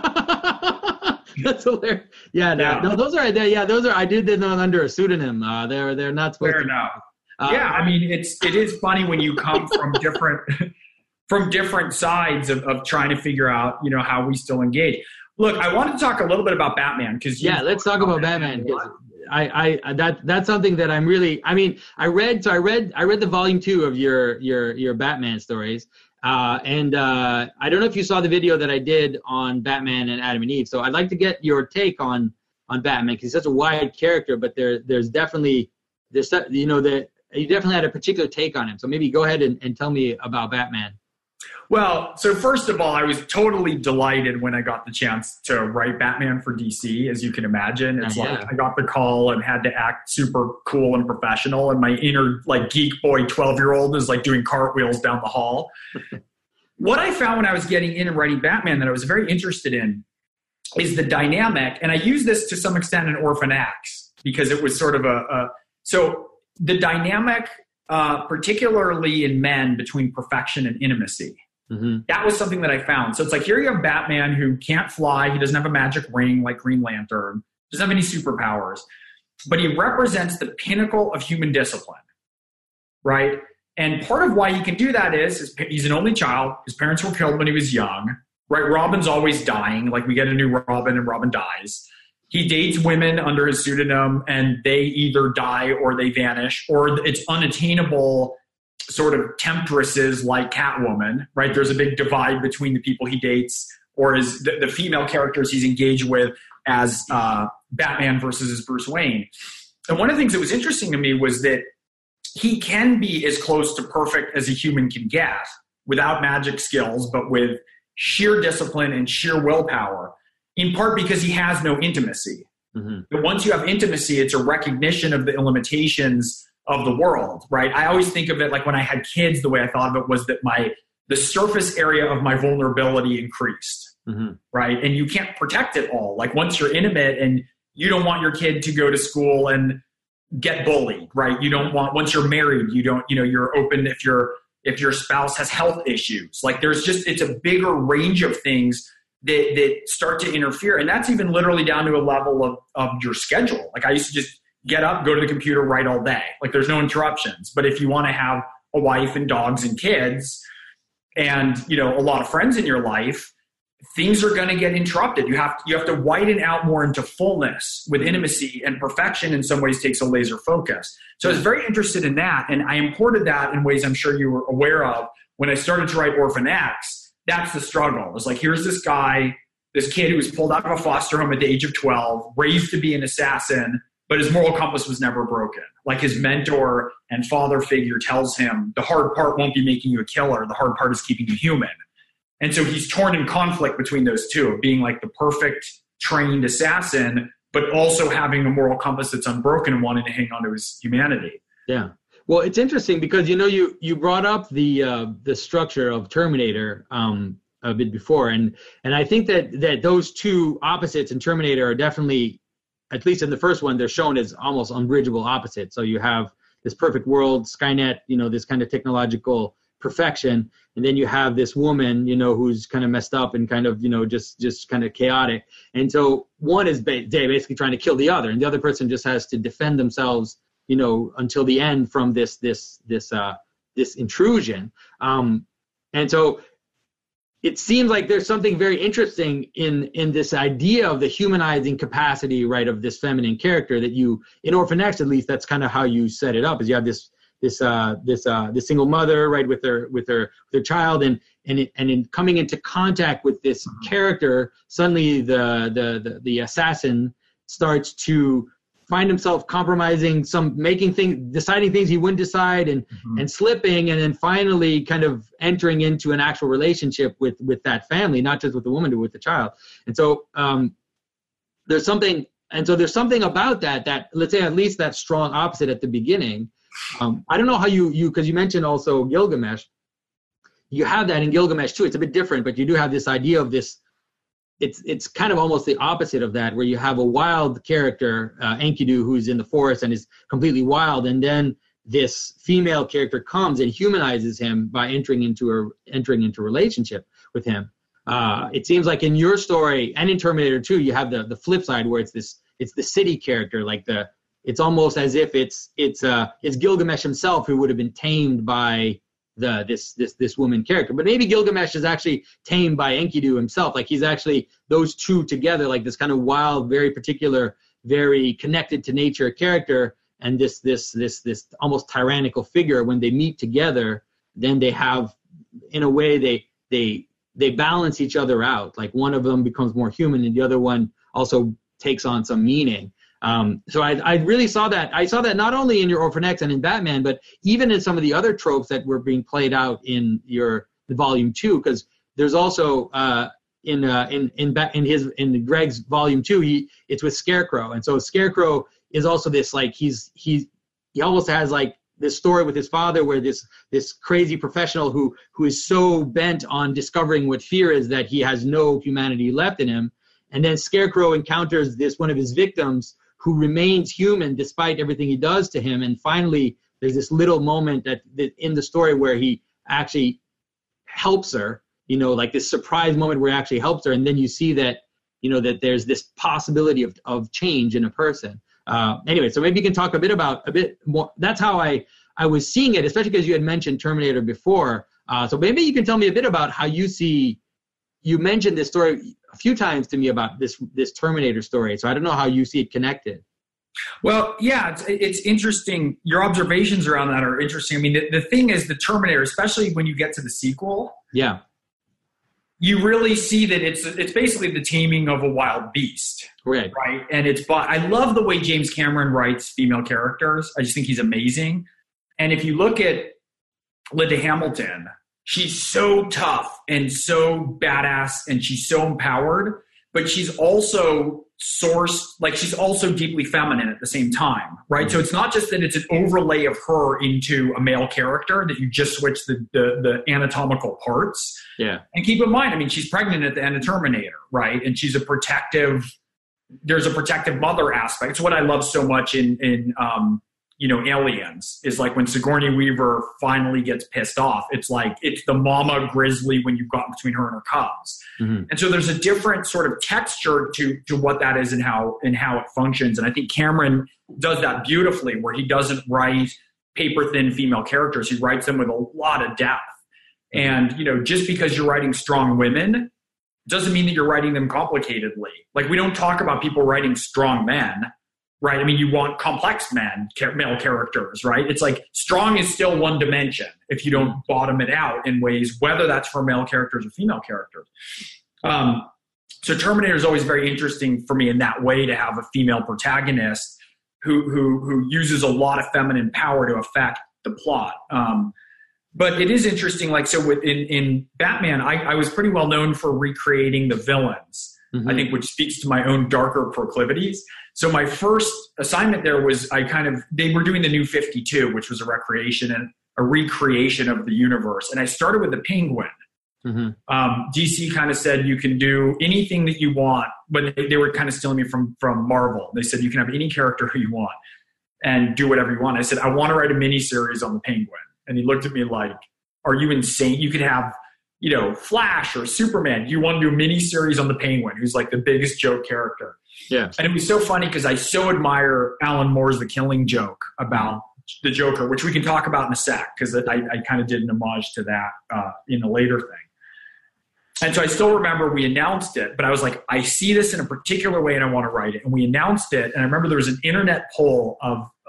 That's hilarious. No, those are. I did them under a pseudonym. They're not supposed to. Fair enough. I mean, it is funny when you come from different sides of trying to figure out, you know, how we still engage. Look, I wanted to talk a little bit about Batman, because let's talk about Batman. That's something that I'm really. I mean, I read the volume 2 of your Batman stories, and I don't know if you saw the video that I did on Batman and Adam and Eve. So I'd like to get your take on Batman, because he's such a wide character, but there's definitely you know, that you definitely had a particular take on him. So maybe go ahead and tell me about Batman. Well, so first of all, I was totally delighted when I got the chance to write Batman for DC, as you can imagine. It's like I got the call and had to act super cool and professional, and my inner like geek boy 12-year-old is like doing cartwheels down the hall. What I found when I was getting in and writing Batman that I was very interested in is the dynamic, and I use this to some extent in Orphan X, because it was sort of so the dynamic, particularly in men, between perfection and intimacy. Mm-hmm. That was something that I found. So it's like, here you have Batman who can't fly. He doesn't have a magic ring like Green Lantern. Doesn't have any superpowers. But he represents the pinnacle of human discipline, right? And part of why he can do that is he's an only child. His parents were killed when he was young, right? Robin's always dying. Like, we get a new Robin and Robin dies. He dates women under his pseudonym, and they either die or they vanish, or it's unattainable sort of temptresses like Catwoman, right? There's a big divide between the people he dates, or the female characters he's engaged with as Batman versus his Bruce Wayne. And one of the things that was interesting to me was that he can be as close to perfect as a human can get without magic skills, but with sheer discipline and sheer willpower, in part because he has no intimacy. Mm-hmm. But once you have intimacy, it's a recognition of the limitations of the world, right? I always think of it like when I had kids, the way I thought of it was that the surface area of my vulnerability increased, mm-hmm. right? And you can't protect it all. Like, once you're intimate and you don't want your kid to go to school and get bullied, right? You don't want, once you're married, you don't, you know, you're open if if your spouse has health issues. Like it's a bigger range of things that start to interfere. And that's even literally down to a level of your schedule. Like I used to just get up, go to the computer, write all day. Like there's no interruptions. But if you want to have a wife and dogs and kids and, a lot of friends in your life, things are going to get interrupted. You have to widen out more into fullness with intimacy, and perfection in some ways takes a laser focus. So I was very interested in that. And I imported that in ways I'm sure you were aware of when I started to write Orphan X. That's the struggle. It was like, here's this kid who was pulled out of a foster home at the age of 12, raised to be an assassin, but his moral compass was never broken. Like his mentor and father figure tells him, the hard part won't be making you a killer. The hard part is keeping you human. And so he's torn in conflict between those two, of being like the perfect trained assassin, but also having a moral compass that's unbroken and wanting to hang on to his humanity. Yeah. Well, it's interesting because, you brought up the structure of Terminator a bit before. And I think that those two opposites in Terminator are definitely, at least in the first one, they're shown as almost unbridgeable opposites. So you have this perfect world, Skynet, this kind of technological perfection. And then you have this woman, who's kind of messed up and kind of, just kind of chaotic. And so one is basically trying to kill the other, and the other person just has to defend themselves, until the end from this intrusion. And so it seems like there's something very interesting in this idea of the humanizing capacity, right, of this feminine character that in Orphan X, at least, that's kind of how you set it up, is you have this single mother, right, with her child, and in coming into contact with this character, suddenly the assassin starts to find himself compromising, deciding things he wouldn't decide, and slipping, and then finally kind of entering into an actual relationship with that family, not just with the woman, but with the child. And so there's something about that, let's say, at least that strong opposite at the beginning. I don't know how you because you mentioned also Gilgamesh. You have that in Gilgamesh too. It's a bit different, but you do have this idea of this. It's kind of almost the opposite of that, where you have a wild character, Enkidu, who's in the forest and is completely wild, and then this female character comes and humanizes him by entering into a relationship with him. It seems like in your story and in Terminator 2, you have the flip side, where it's the city character, it's almost as if it's Gilgamesh himself who would have been tamed by this woman character. But maybe Gilgamesh is actually tamed by Enkidu himself. Like he's actually those two together, like this kind of wild, very particular, very connected to nature character, and this almost tyrannical figure. When they meet together, then they have, in a way, they balance each other out. Like one of them becomes more human, and the other one also takes on some meaning. So I really saw that. I saw that not only in your Orphan X and in Batman, but even in some of the other tropes that were being played out in the Volume 2. Because there's also in Greg's Volume 2, it's with Scarecrow, and so Scarecrow is also this, like, he almost has like this story with his father, where this crazy professional who is so bent on discovering what fear is that he has no humanity left in him. And then Scarecrow encounters one of his victims who remains human despite everything he does to him. And finally, there's this little moment that in the story where he actually helps her, like this surprise moment where he actually helps her. And then you see that, that there's this possibility of change in a person. Anyway, so maybe you can talk a bit more. That's how I was seeing it, especially because you had mentioned Terminator before. So maybe you can tell me a bit about how you mentioned this story a few times to me about this Terminator story. So I don't know how you see it connected. Well, yeah, it's interesting. Your observations around that are interesting. I mean, the thing is, the Terminator, especially when you get to the sequel, yeah, you really see that it's basically the taming of a wild beast, right? And I love the way James Cameron writes female characters. I just think he's amazing. And if you look at Linda Hamilton, she's so tough and so badass, and she's so empowered, but she's also she's also deeply feminine at the same time, right? Mm-hmm. So it's not just that it's an overlay of her into a male character, that you just switch the anatomical parts. Yeah. And keep in mind, I mean, she's pregnant at the end of Terminator, right? And there's a protective mother aspect. It's what I love so much in aliens is like when Sigourney Weaver finally gets pissed off. It's like it's the mama grizzly when you've got between her and her cubs. Mm-hmm. And so there's a different sort of texture to what that is and how it functions. And I think Cameron does that beautifully, where he doesn't write paper thin female characters. He writes them with a lot of depth. And just because you're writing strong women doesn't mean that you're writing them complicatedly. Like, we don't talk about people writing strong men. Right. I mean, you want complex male characters, right? It's like strong is still one dimension if you don't bottom it out in ways, whether that's for male characters or female characters. So Terminator is always very interesting for me in that way, to have a female protagonist who uses a lot of feminine power to affect the plot. But it is interesting. Like, so in Batman, I was pretty well known for recreating the villains, I think, which speaks to my own darker proclivities. So my first assignment there was they were doing the New 52, which was a recreation and a recreation of the universe. And I started with the Penguin. Mm-hmm. DC kind of said, you can do anything that you want, but they were kind of stealing me from Marvel. They said, you can have any character who you want and do whatever you want. I said, I want to write a miniseries on the Penguin. And he looked at me like, are you insane? You could have, Flash or Superman. Do you want to do a miniseries on the Penguin, who's like the biggest joke character? Yeah. And it was so funny because I so admire Alan Moore's The Killing Joke about the Joker, which we can talk about in a sec, because I kind of did an homage to that in a later thing. And so I still remember we announced it, but I was like, I see this in a particular way and I want to write it. And we announced it. And I remember there was an internet poll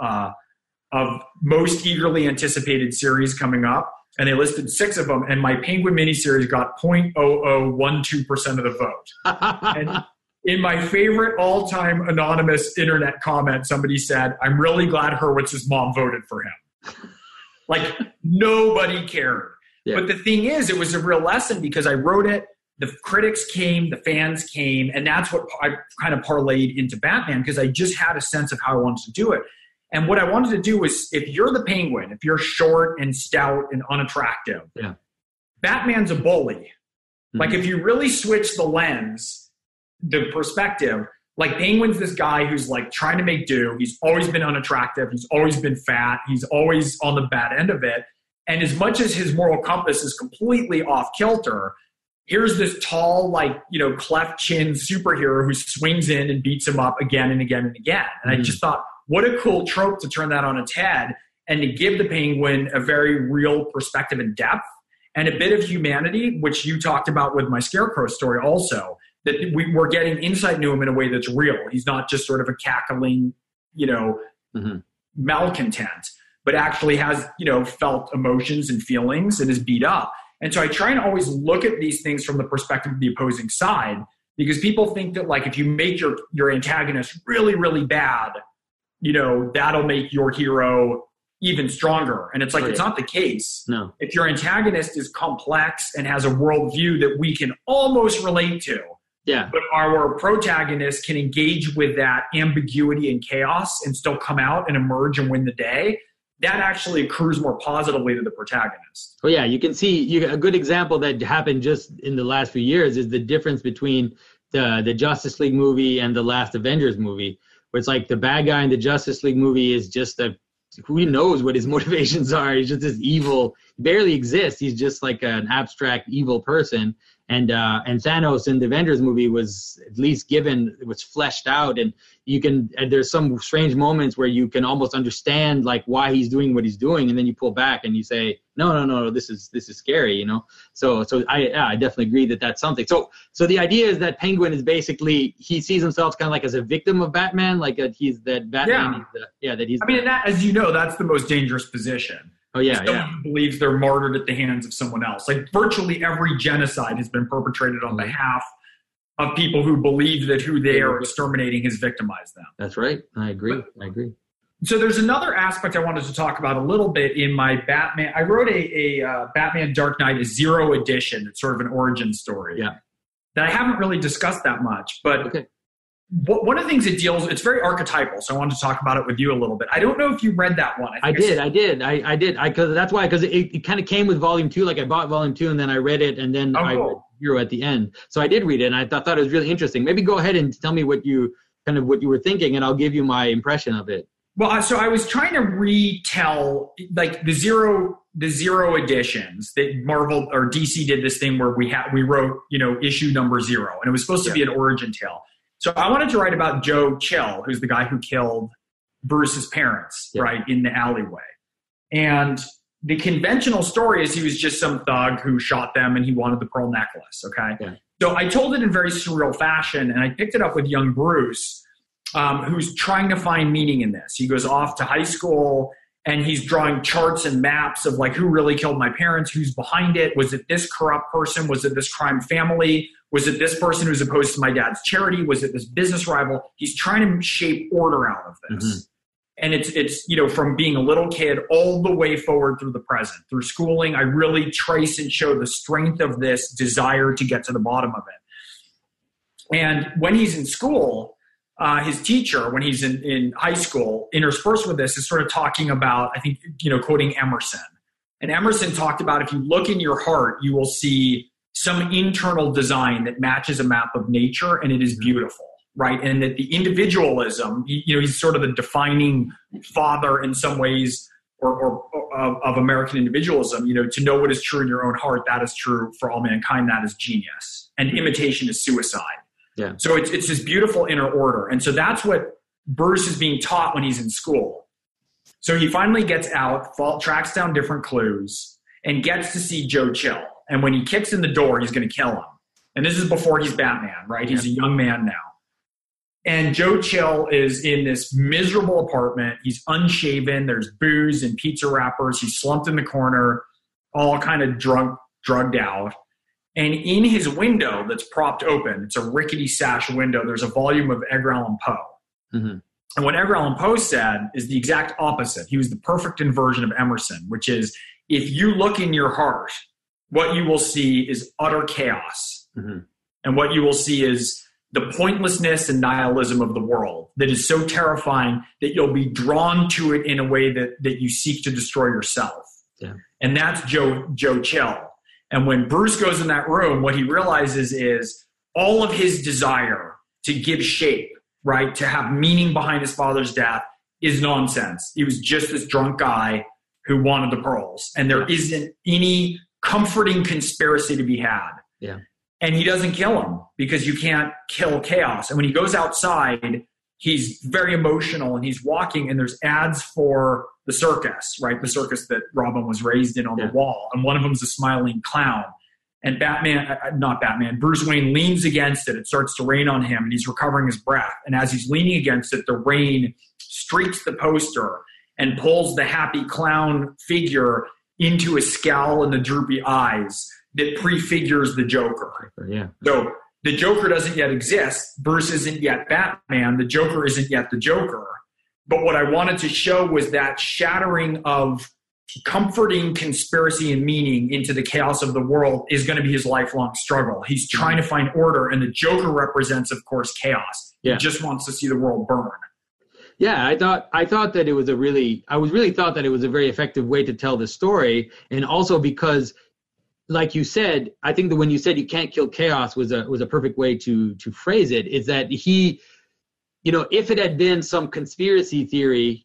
of most eagerly anticipated series coming up. And they listed 6 of them. And my Penguin miniseries got 0.0012% of the vote. And in my favorite all-time anonymous internet comment, somebody said, I'm really glad Hurwitz's mom voted for him. Like, nobody cared. Yeah. But the thing is, it was a real lesson because I wrote it, the critics came, the fans came, and that's what I kind of parlayed into Batman, because I just had a sense of how I wanted to do it. And what I wanted to do was, if you're the Penguin, if you're short and stout and unattractive, Batman's a bully. Mm-hmm. Like, if you really switch the lens, the perspective, like, Penguin's this guy who's like trying to make do. He's always been unattractive. He's always been fat. He's always on the bad end of it. And as much as his moral compass is completely off kilter, here's this tall, cleft chin superhero who swings in and beats him up again and again and again. And I just thought, what a cool trope to turn that on its head and to give the Penguin a very real perspective and depth and a bit of humanity, which you talked about with my Scarecrow story also, that we're getting insight into him in a way that's real. He's not just sort of a cackling, malcontent, but actually has, felt emotions and feelings and is beat up. And so I try and always look at these things from the perspective of the opposing side, because people think that, like, if you make your antagonist really, really bad, that'll make your hero even stronger. And it's like, It's not the case. No. If your antagonist is complex and has a worldview that we can almost relate to, but our protagonist can engage with that ambiguity and chaos and still come out and emerge and win the day, that actually accrues more positively to the protagonist. Oh yeah, you can see a good example that happened just in the last few years is the difference between the Justice League movie and the last Avengers movie, where it's like the bad guy in the Justice League movie is just who knows what his motivations are. He's just this evil, barely exists. He's just like an abstract evil person. And Thanos in the Avengers movie was at least was fleshed out, and there's some strange moments where you can almost understand like why he's doing what he's doing, and then you pull back and you say, no, this is scary, So I definitely agree that that's something. So the idea is that Penguin is basically, he sees himself kind of like as a victim of Batman, like he's that Batman. That he's. I mean, as you know, that's the most dangerous position. Oh yeah, someone who believes they're martyred at the hands of someone else. Like, virtually every genocide has been perpetrated on behalf of people who believe that who they are exterminating has victimized them. That's right. I agree. So there's another aspect I wanted to talk about a little bit in my Batman. I wrote a Batman Dark Knight, a Zero edition. It's sort of an origin story. Yeah. That I haven't really discussed that much, but one of the things it deals, it's very archetypal, so I wanted to talk about it with you a little bit. I don't know if you read that one. I did. Because it kind of came with volume 2. Like, I bought volume 2 and then I read it, and then I read Hero at the end. So I did read it, and I thought it was really interesting. Maybe go ahead and tell me what you were thinking, and I'll give you my impression of it. Well, so I was trying to retell like the zero editions that Marvel or DC did this thing where we wrote, issue number 0, and it was supposed to be an origin tale. So I wanted to write about Joe Chill, who's the guy who killed Bruce's parents, right, in the alleyway. And the conventional story is he was just some thug who shot them and he wanted the pearl necklace, okay? Yeah. So I told it in very surreal fashion, and I picked it up with young Bruce, who's trying to find meaning in this. He goes off to high school, and he's drawing charts and maps of like who really killed my parents, who's behind it. Was it this corrupt person? Was it this crime family? Was it this person who's opposed to my dad's charity? Was it this business rival? He's trying to shape order out of this. Mm-hmm. And it's from being a little kid all the way forward through the present. Through schooling, I really trace and show the strength of this desire to get to the bottom of it. And when he's in school, his teacher, when he's in high school, interspersed with this, is sort of talking about, I think, quoting Emerson. And Emerson talked about, if you look in your heart, you will see some internal design that matches a map of nature, and it is beautiful. Right. And that the individualism, he's sort of the defining father in some ways or of American individualism, to know what is true in your own heart, that is true for all mankind, that is genius. And imitation is suicide. Yeah. So it's this beautiful inner order. And so that's what Bruce is being taught when he's in school. So he finally gets out, tracks down different clues, and gets to see Joe Chill. And when he kicks in the door, he's going to kill him. And this is before he's Batman, right? He's a young man now. And Joe Chill is in this miserable apartment. He's unshaven. There's booze and pizza wrappers. He's slumped in the corner, all kind of drugged out. And in his window that's propped open, it's a rickety sash window, there's a volume of Edgar Allan Poe. Mm-hmm. And what Edgar Allan Poe said is the exact opposite. He was the perfect inversion of Emerson, which is, if you look in your heart, what you will see is utter chaos. Mm-hmm. And what you will see is the pointlessness and nihilism of the world that is so terrifying that you'll be drawn to it in a way that you seek to destroy yourself. Yeah. And that's Joe Chill. And when Bruce goes in that room, what he realizes is all of his desire to give shape, right, to have meaning behind his father's death is nonsense. He was just this drunk guy who wanted the pearls. And there isn't any comforting conspiracy to be had. Yeah. And he doesn't kill him because you can't kill chaos. And when he goes outside, he's very emotional and he's walking, and there's ads for the circus, right? The circus that Robin was raised in on the wall. And one of them is a smiling clown. And Bruce Wayne leans against it. It starts to rain on him and he's recovering his breath. And as he's leaning against it, the rain streaks the poster and pulls the happy clown figure into a scowl and the droopy eyes that prefigures the Joker. Yeah. So the Joker doesn't yet exist. Bruce isn't yet Batman. The Joker isn't yet the Joker. But what I wanted to show was that shattering of comforting conspiracy and meaning into the chaos of the world is going to be his lifelong struggle. He's trying to find order, and the Joker represents, of course, chaos. Yeah. He just wants to see the world burn. Yeah, I thought that it was thought that it was a very effective way to tell the story, and also because, like you said, I think that when you said you can't kill chaos was a perfect way to phrase it. Is that he, if it had been some conspiracy theory,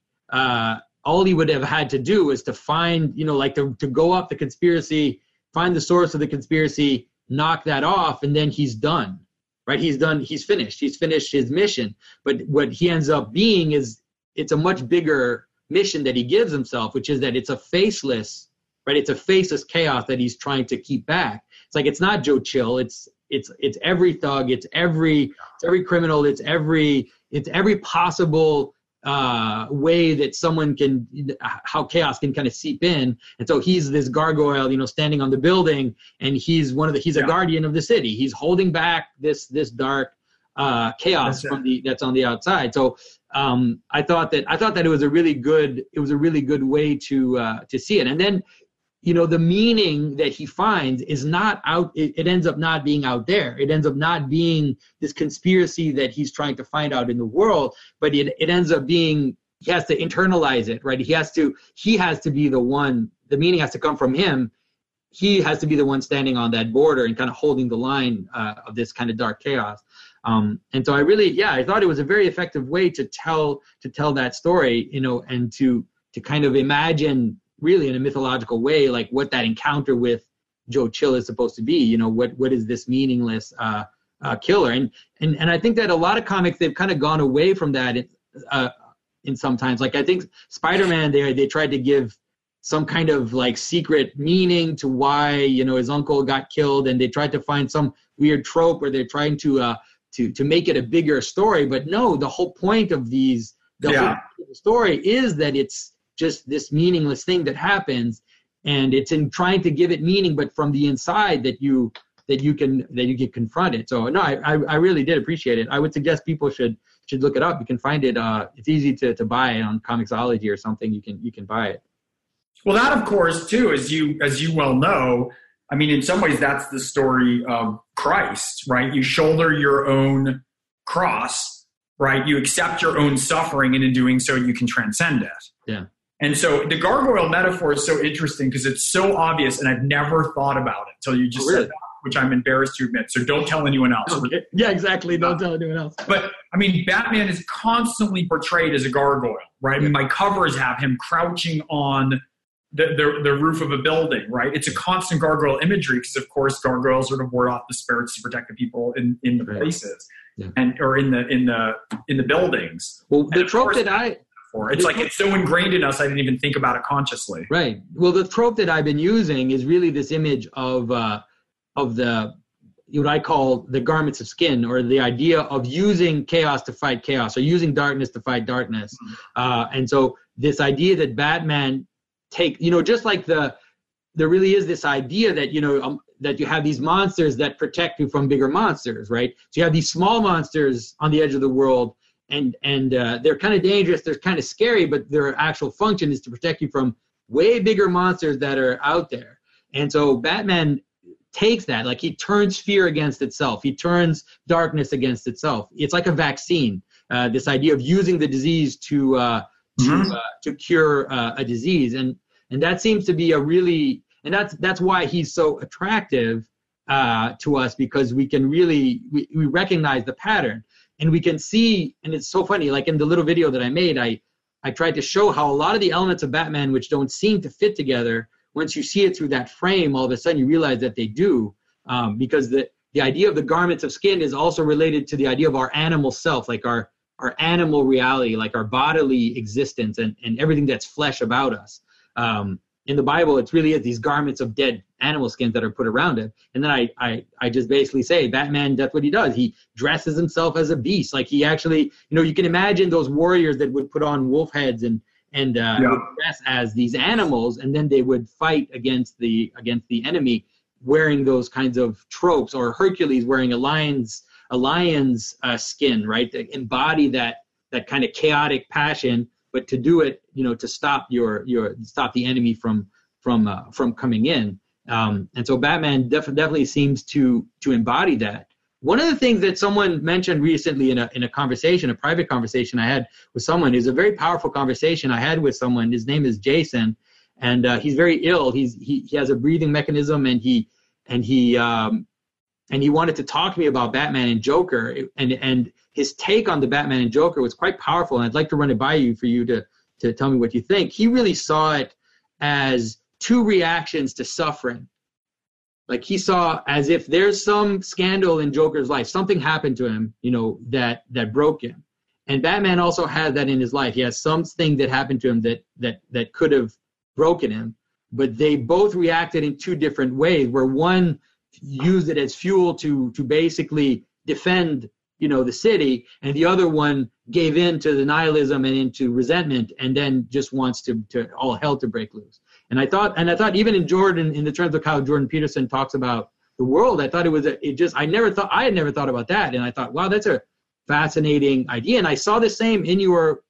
all he would have had to do is to find, to go up the conspiracy, find the source of the conspiracy, knock that off, and then he's done. Right? He's done. He's finished. He's finished his mission. But what he ends up being is it's a much bigger mission that he gives himself, which is that it's a faceless, right? It's a faceless chaos that he's trying to keep back. It's like, it's not Joe Chill. It's every thug. It's every criminal. It's every possible way that someone can, how chaos can kind of seep in. And so he's this gargoyle, standing on the building, and he's a guardian of the city. He's holding back this dark chaos that's on the outside. So I thought that it was a really good way to see it. And then, the meaning that he finds is not out. It ends up not being out there. It ends up not being this conspiracy that he's trying to find out in the world, but it ends up being, he has to internalize it, right? He has to be the one, the meaning has to come from him. He has to be the one standing on that border and kind of holding the line of this kind of dark chaos. And so I thought it was a very effective way to tell that story, and to kind of imagine really in a mythological way, like what that encounter with Joe Chill is supposed to be. What is this meaningless killer? And I think that a lot of comics, they've kind of gone away from that in sometimes. Like I think Spider-Man, they tried to give some kind of like secret meaning to why his uncle got killed, and they tried to find some weird trope where they're trying to make it a bigger story. But no, the whole point of the story is that it's just this meaningless thing that happens, and it's in trying to give it meaning, but from the inside that you can confront it. So no, I really did appreciate it. I would suggest people should look it up. You can find it. It's easy to buy on Comixology or something. You can buy it. Well, that of course too, as you well know, I mean, in some ways that's the story of Christ, right? You shoulder your own cross, right? You accept your own suffering, and in doing so, you can transcend it. Yeah. And so the gargoyle metaphor is so interesting because it's so obvious, and I've never thought about it until you just said that, which I'm embarrassed to admit. So don't tell anyone else. Okay. Yeah, exactly. Don't tell anyone else. But I mean, Batman is constantly portrayed as a gargoyle, right? I mean, my covers have him crouching on the roof of a building, right? It's a constant gargoyle imagery because, of course, gargoyles sort of ward off the spirits to protect the people in the places, or in the buildings. Well, the trope it's so ingrained in us, I didn't even think about it consciously. Right. Well, the trope that I've been using is really this image of the what I call the garments of skin, or the idea of using chaos to fight chaos, or using darkness to fight darkness. And so this idea that Batman just like there really is this idea that, that you have these monsters that protect you from bigger monsters, right? So you have these small monsters on the edge of the world, and they're kind of dangerous, they're kind of scary, but their actual function is to protect you from way bigger monsters that are out there. And so Batman takes that, like he turns fear against itself, he turns darkness against itself. It's like a vaccine, this idea of using the disease to cure a disease, and that seems to be and that's why he's so attractive to us, because we can really we recognize the pattern, and we can see. And it's so funny, like in the little video that I made, I tried to show how a lot of the elements of Batman which don't seem to fit together, once you see it through that frame, all of a sudden you realize that they do, because the idea of the garments of skin is also related to the idea of our animal self, like our animal reality, like our bodily existence, and everything that's flesh about us. In the Bible, it really is these garments of dead animal skins that are put around him. And then I just basically say, Batman, that's what he does. He dresses himself as a beast. Like he actually, you can imagine those warriors that would put on wolf heads and would dress as these animals, and then they would fight against the enemy wearing those kinds of tropes, or Hercules wearing a lion's skin, right? To embody that kind of chaotic passion, but to do it, to stop stop the enemy from coming in. And so Batman definitely seems to embody that. One of the things that someone mentioned recently in a conversation, a private conversation I had with someone, is a very powerful conversation I had with someone. His name is Jason, and he's very ill. He has a breathing mechanism, and he wanted to talk to me about Batman and Joker, and his take on the Batman and Joker was quite powerful, and I'd like to run it by you for you to tell me what you think. He really saw it as two reactions to suffering. Like he saw as if there's some scandal in Joker's life, something happened to him, that broke him. And Batman also had that in his life. He has something that happened to him that could have broken him, but they both reacted in two different ways, where one used it as fuel to basically defend the city, and the other one gave in to the nihilism and into resentment, and then just wants to all hell to break loose. And I thought even in Jordan, in the terms of how Jordan Peterson talks about the world, I thought I had never thought about that, and I thought, wow, that's a fascinating idea. And I saw the same in your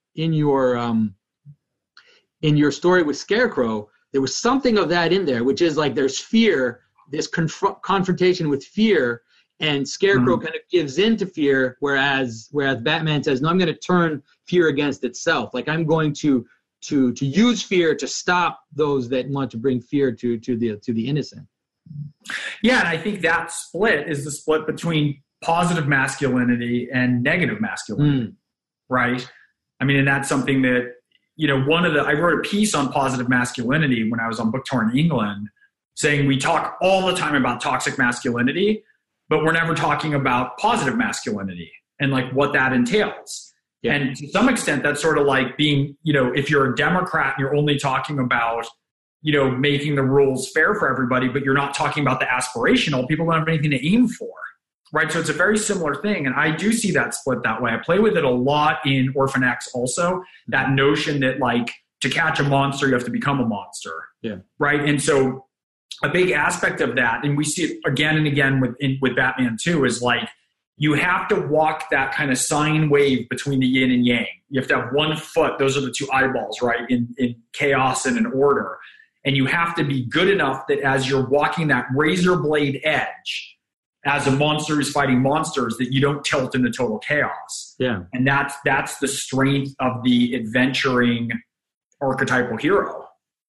story with Scarecrow. There was something of that in there, which is like there's fear, this confrontation with fear, and Scarecrow kind of gives in to fear, whereas Batman says, no, I'm going to turn fear against itself. Like I'm going to use fear to stop those that want to bring fear to the innocent. Yeah, and I think that split is the split between positive masculinity and negative masculinity, right? I mean, and that's something that, I wrote a piece on positive masculinity when I was on book tour in England, saying we talk all the time about toxic masculinity, but we're never talking about positive masculinity and like what that entails. Yeah. And to some extent, that's sort of like being, if you're a Democrat and you're only talking about, making the rules fair for everybody, but you're not talking about the aspirational, people don't have anything to aim for, right? So it's a very similar thing. And I do see that split that way. I play with it a lot in Orphan X also, that notion that like to catch a monster, you have to become a monster, right? And so a big aspect of that, and we see it again and again with Batman too, is like, you have to walk that kind of sine wave between the yin and yang. You have to have one foot, those are the two eyeballs, right? In chaos and in order. And you have to be good enough that as you're walking that razor blade edge, as a monster who's fighting monsters, that you don't tilt into total chaos. Yeah. And that's the strength of the adventuring archetypal hero.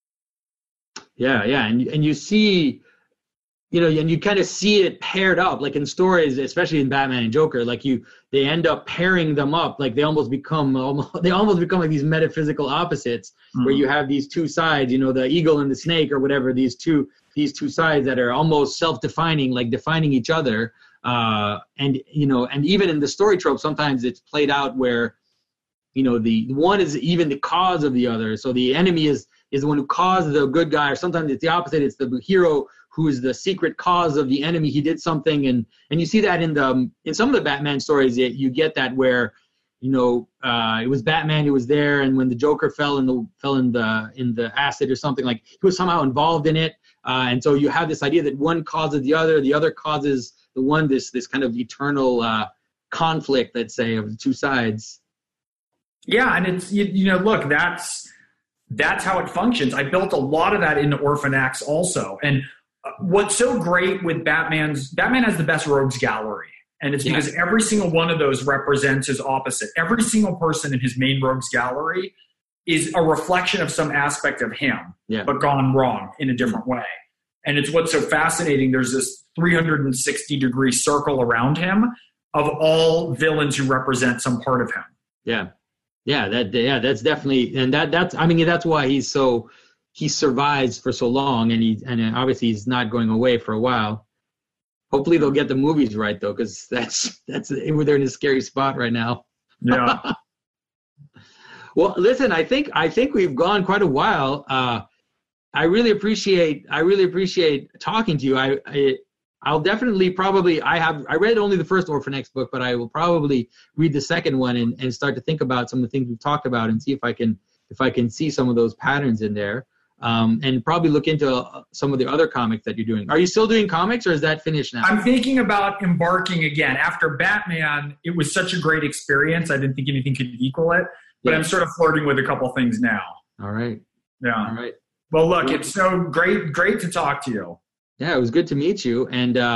Yeah. And you see, and you kind of see it paired up, like in stories, especially in Batman and Joker, like they end up pairing them up, like they almost become like these metaphysical opposites, where you have these two sides, the eagle and the snake or whatever, these two sides that are almost self-defining, like defining each other. And even in the story trope, sometimes it's played out where, the one is even the cause of the other. So the enemy is the one who caused the good guy, or sometimes it's the opposite. It's the hero who is the secret cause of the enemy. He did something, and you see that in some of the Batman stories. You get that where, it was Batman who was there, and when the Joker fell in the acid or something, like he was somehow involved in it. And so you have this idea that one causes the other causes the one, this kind of eternal conflict, let's say, of the two sides. Yeah, and it's look, that's how it functions. I built a lot of that into Orphan X also, and what's so great with Batman has the best rogues gallery. And it's because every single one of those represents his opposite. Every single person in his main rogues gallery is a reflection of some aspect of him, but gone wrong in a different way. And it's what's so fascinating. There's this 360-degree circle around him of all villains who represent some part of him. That's definitely, and that's why he survives for so long, and obviously he's not going away for a while. Hopefully they'll get the movies right though, because they're in a scary spot right now. Yeah. Well, listen, I think we've gone quite a while. I really appreciate talking to you. I'll definitely probably, I read only the first Orphan X book, but I will probably read the second one and start to think about some of the things we've talked about and see if I can see some of those patterns in there. And probably look into some of the other comics that you're doing. Are you still doing comics, or is that finished now? I'm thinking about embarking again. After Batman, it was such a great experience. I didn't think anything could equal it, but I'm sort of flirting with a couple things now. All right. Yeah. All right. Well, look, it's so great to talk to you. Yeah, it was good to meet you.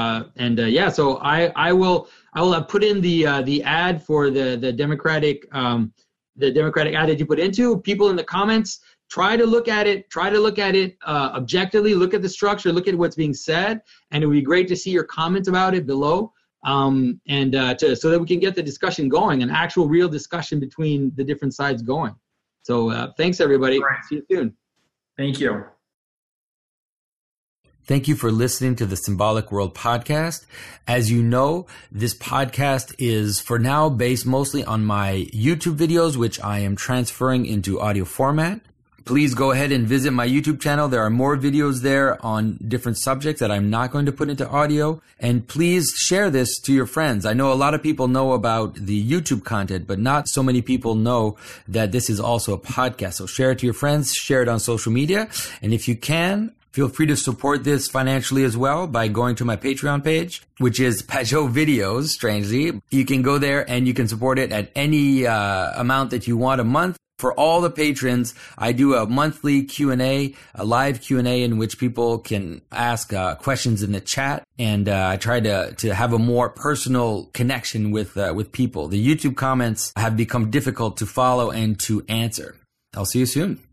So I will put in the ad for the Democratic ad that you put into. People in the comments, try to look at it objectively, look at the structure, look at what's being said, and it would be great to see your comments about it below, so that we can get the discussion going, an actual real discussion between the different sides going. So thanks, everybody. Right. See you soon. Thank you. Thank you for listening to the Symbolic World podcast. As you know, this podcast is for now based mostly on my YouTube videos, which I am transferring into audio format. Please go ahead and visit my YouTube channel. There are more videos there on different subjects that I'm not going to put into audio. And please share this to your friends. I know a lot of people know about the YouTube content, but not so many people know that this is also a podcast. So share it to your friends, share it on social media. And if you can, feel free to support this financially as well by going to my Patreon page, which is Pajot Videos, strangely. You can go there and you can support it at any amount that you want a month. For all the patrons, I do a monthly Q&A, a live Q&A in which people can ask questions in the chat, and I try to have a more personal connection with people. The YouTube comments have become difficult to follow and to answer. I'll see you soon.